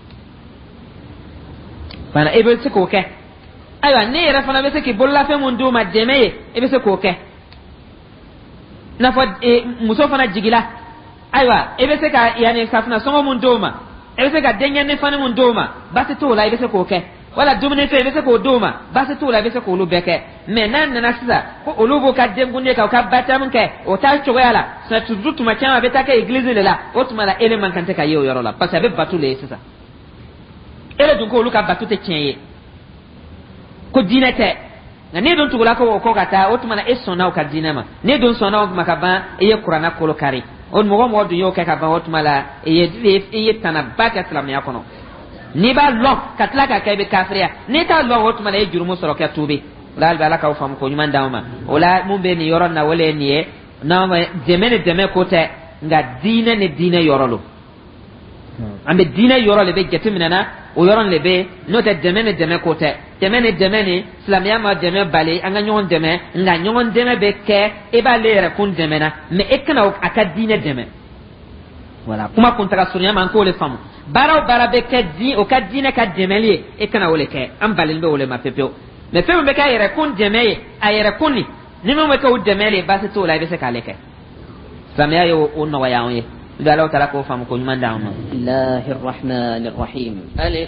bana e bɛ se k'o kɛ ayiwa ne yɛrɛ fana bɛ se k'i bololafɛn mun d'o ma dɛmɛ ye e bɛ se k'o kɛ n'a fɔ muso fana jigila ayiwa e bɛ se ka yanni safunɛ sɔngɔ mun d'o ma e bɛ se ka denkɛni fani mun d'o ma baasi t'o la e bɛ se k'o kɛ wala dumuni fɛn i bɛ se k'o d'o ma baasi t'o la i bɛ se k'olu bɛɛ kɛ mais n'a nana sisan ko olu b'o ka denkundi kɛ o ka baptême kɛ o t'a cogoya la surtout tuma caman a bɛ taa kɛ église de la o tuma la ele man kan tɛ ka ye o yɔrɔ la parce que a bɛ batu le ye sisan ele dun ko olu ka batu tɛ tiɲɛ ye ko diinɛ tɛ nka n'e dun tugula ko o kɔ ka taa o tuma na e sɔnna o ka diinɛ ma n'e dun sɔnna o ma ka ban e ye kuranna kolo kari o mɔgɔ mɔgɔ dun y'o kɛ ka ban o tuma la e ye e ye tanaba kɛ silamɛya kɔnɔ n'i b'a lɔn ka tila ka kɛ i bɛ kafiriya n'i t'a lɔn o tuma na e jurumu sɔrɔ kɛ tuubi o la hali bi ala k'aw faamu ko ɲuman d'anw ma o la mun bɛ nin yɔrɔ na o le ye nin ye n'anw ma dɛmɛ ni dɛmɛ ko tɛ nka diinɛ ni diinɛ yɔrɔ lo an bɛ diinɛ yɔrɔ le bɛ jateminɛ na o yɔrɔ le bɛ n'o tɛ dɛmɛ ni dɛmɛ ko tɛ dɛmɛ ni dɛmɛ ni silamɛya ma dɛmɛ bali an ka ɲɔgɔn dɛmɛ nka ɲɔgɔn dɛmɛ bɛ kɛ e b'ale yɛrɛ kun dɛmɛ na mais e kana a ka diinɛ dɛmɛ voilà kuma kuntaka surunya man ko le faamu baara o baara bɛ kɛ di o ka diinɛ ka dɛmɛli ye e kana o le kɛ an balilen bɛ o le ma pepewu mais fɛn min bɛ kɛ a yɛrɛ kun dɛmɛ ye a yɛrɛ kun ni ni min bɛ kɛ o dɛmɛ le baasi t'o la i bɛ se k'ale kɛ silamɛya ye o nɔgɔya anw ye الله تعالى كوفا مكون من دعونا بسم الله الرحمن الرحيم ألف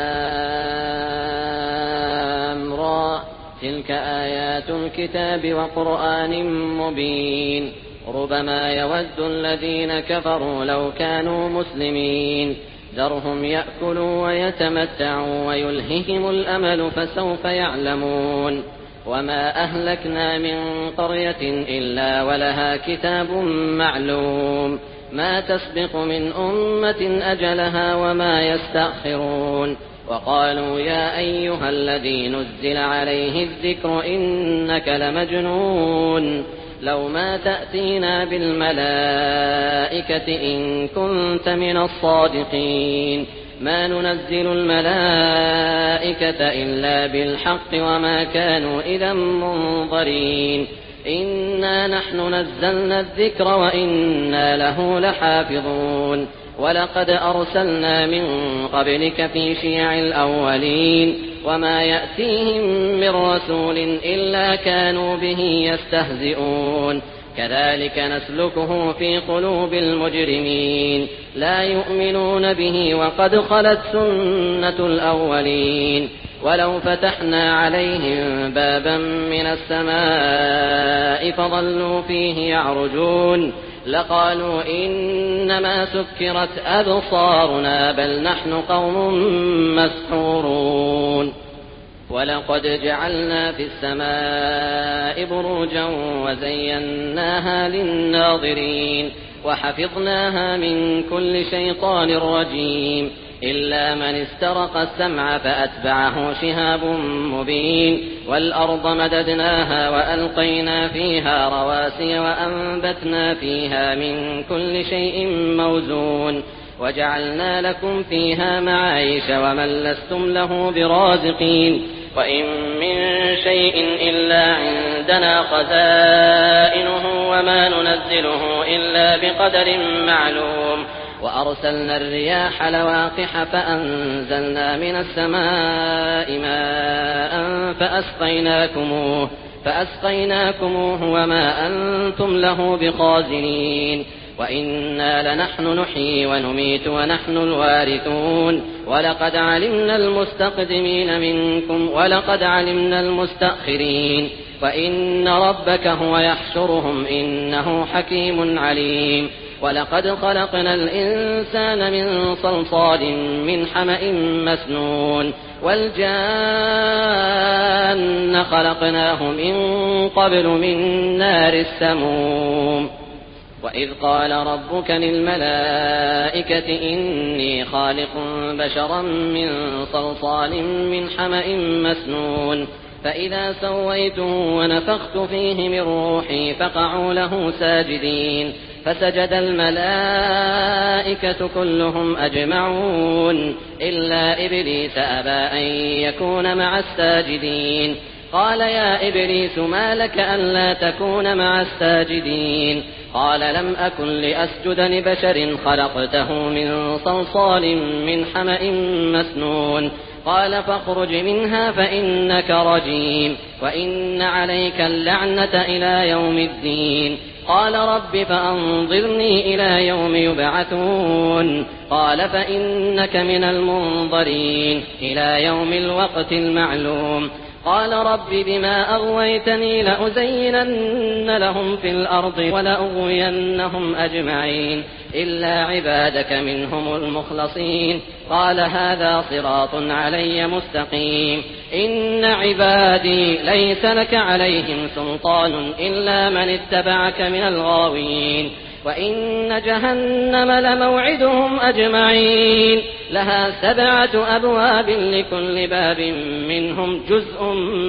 لام را تلك آيات الكتاب وقرآن مبين ربما يود الذين كفروا لو كانوا مسلمين ذرهم يأكلوا ويتمتعوا ويلههم الأمل فسوف يعلمون وما أهلكنا من قرية إلا ولها كتاب معلوم ما تسبق من أمة أجلها وما يستأخرون وقالوا يا أيها الذي نزل عليه الذكر إنك لمجنون لو ما تأتينا بالملائكة إن كنت من الصادقين ما ننزل الملائكة إلا بالحق وما كانوا إذا منظرين إنا نحن نزلنا الذكر وإنا له لحافظون ولقد أرسلنا من قبلك في شيع الأولين وما يأتيهم من رسول إلا كانوا به يستهزئون كذلك نسلكه في قلوب المجرمين لا يؤمنون به وقد خلت سنة الأولين ولو فتحنا عليهم بابا من السماء فظلوا فيه يعرجون لقالوا إنما سكرت أبصارنا بل نحن قوم مسحورون ولقد جعلنا في السماء بروجا وزيناها للناظرين وحفظناها من كل شيطان رجيم إلا من استرق السمع فأتبعه شهاب مبين والأرض مددناها وألقينا فيها رواسي وأنبتنا فيها من كل شيء موزون وجعلنا لكم فيها معايش ومن لستم له برازقين وإن من شيء إلا عندنا خزائنه وما ننزله إلا بقدر معلوم وأرسلنا الرياح لواقح فأنزلنا من السماء ماء فأسقيناكموه, فأسقيناكموه وما أنتم له بخازنين وإنا لنحن نحيي ونميت ونحن الوارثون ولقد علمنا المستقدمين منكم ولقد علمنا المستأخرين وإن ربك هو يحشرهم إنه حكيم عليم ولقد خلقنا الإنسان من صلصال من حمأ مسنون والجان خلقناه من قبل من نار السموم وإذ قال ربك للملائكة إني خالق بشرا من صلصال من حمأ مسنون فإذا سويته ونفخت فيه من روحي فقعوا له ساجدين فسجد الملائكة كلهم أجمعون إلا إبليس أبى أن يكون مع الساجدين قال يا إبليس ما لك ألا تكون مع الساجدين قال لم أكن لأسجد لبشر خلقته من صلصال من حمأ مسنون قال فاخرج منها فإنك رجيم وإن عليك اللعنة إلى يوم الدين قال رب فأنظرني إلى يوم يبعثون قال فإنك من المنظرين إلى يوم الوقت المعلوم قال رب بما أغويتني لأزينن لهم في الأرض ولأغوينهم أجمعين إلا عبادك منهم المخلصين قال هذا صراط علي مستقيم إن عبادي ليس لك عليهم سلطان إلا من اتبعك من الغاوين وإن جهنم لموعدهم أجمعين لها سبعة أبواب لكل باب منهم جزء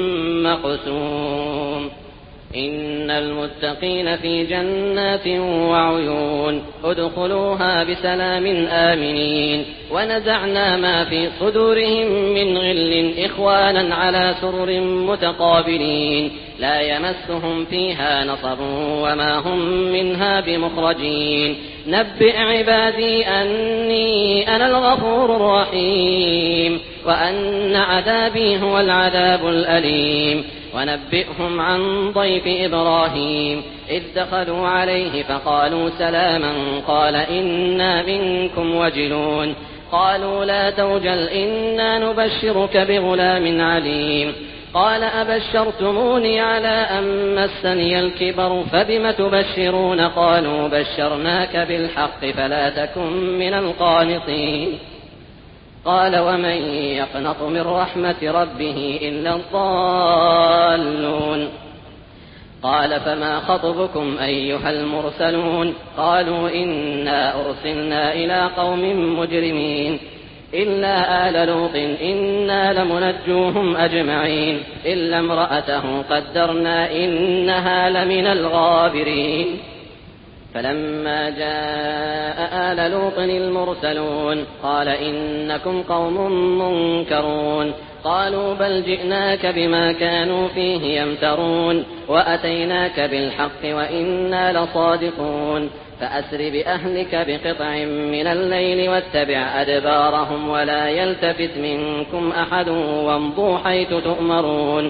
مقسوم إن المتقين في جنات وعيون ادخلوها بسلام آمنين ونزعنا ما في صدورهم من غل إخوانا على سرر متقابلين لا يمسهم فيها نصب وما هم منها بمخرجين نبئ عبادي أني أنا الغفور الرحيم وأن عذابي هو العذاب الأليم ونبئهم عن ضيف إبراهيم إذ دخلوا عليه فقالوا سلاما قال إنا منكم وجلون قالوا لا توجل إنا نبشرك بغلام عليم قال أبشرتموني على أن مسني الكبر فبم تبشرون قالوا بشرناك بالحق فلا تكن من القانطين قال ومن يقنط من رحمة ربه إلا الضالون قال فما خطبكم أيها المرسلون قالوا إنا أرسلنا إلى قوم مجرمين إلا آل لوط إنا لمنجوهم أجمعين إلا امرأته قدرنا إنها لمن الغابرين فلما جاء آل لوط المرسلون قال إنكم قوم منكرون قالوا بل جئناك بما كانوا فيه يمترون وأتيناك بالحق وإنا لصادقون فأسر بأهلك بقطع من الليل واتبع أدبارهم ولا يلتفت منكم أحد وامضوا حيث تؤمرون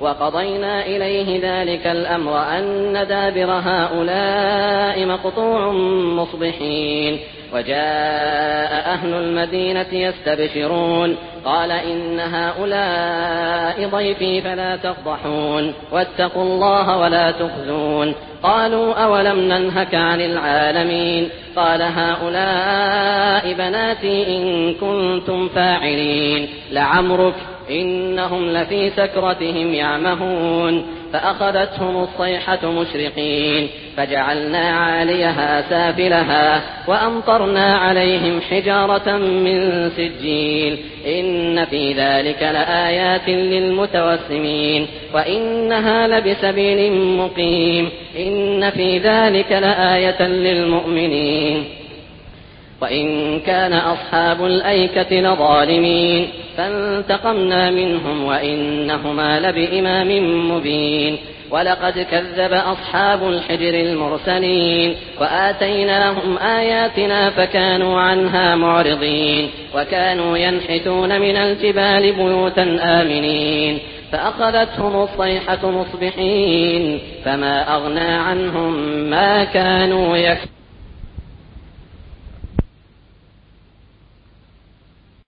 وقضينا إليه ذلك الأمر أن دابر هؤلاء مقطوع مصبحين وجاء أهل المدينة يستبشرون قال إن هؤلاء ضيفي فلا تفضحون واتقوا الله ولا تخزون قالوا أولم ننهك عن العالمين قال هؤلاء بناتي إن كنتم فاعلين لعمرك إنهم لفي سكرتهم يعمهون فأخذتهم الصيحة مشرقين فجعلنا عاليها سافلها وأمطرنا عليهم حجارة من سجيل إن في ذلك لآيات للمتوسمين وإنها لبسبيل مقيم إن في ذلك لآية للمؤمنين وإن كان أصحاب الأيكة لظالمين فانتقمنا منهم وإنهما لبإمام مبين ولقد كذب أصحاب الحجر المرسلين وآتيناهم آياتنا فكانوا عنها معرضين وكانوا ينحتون من الجبال بيوتا آمنين فأخذتهم الصيحة مصبحين فما أغنى عنهم ما كانوا يكسبون.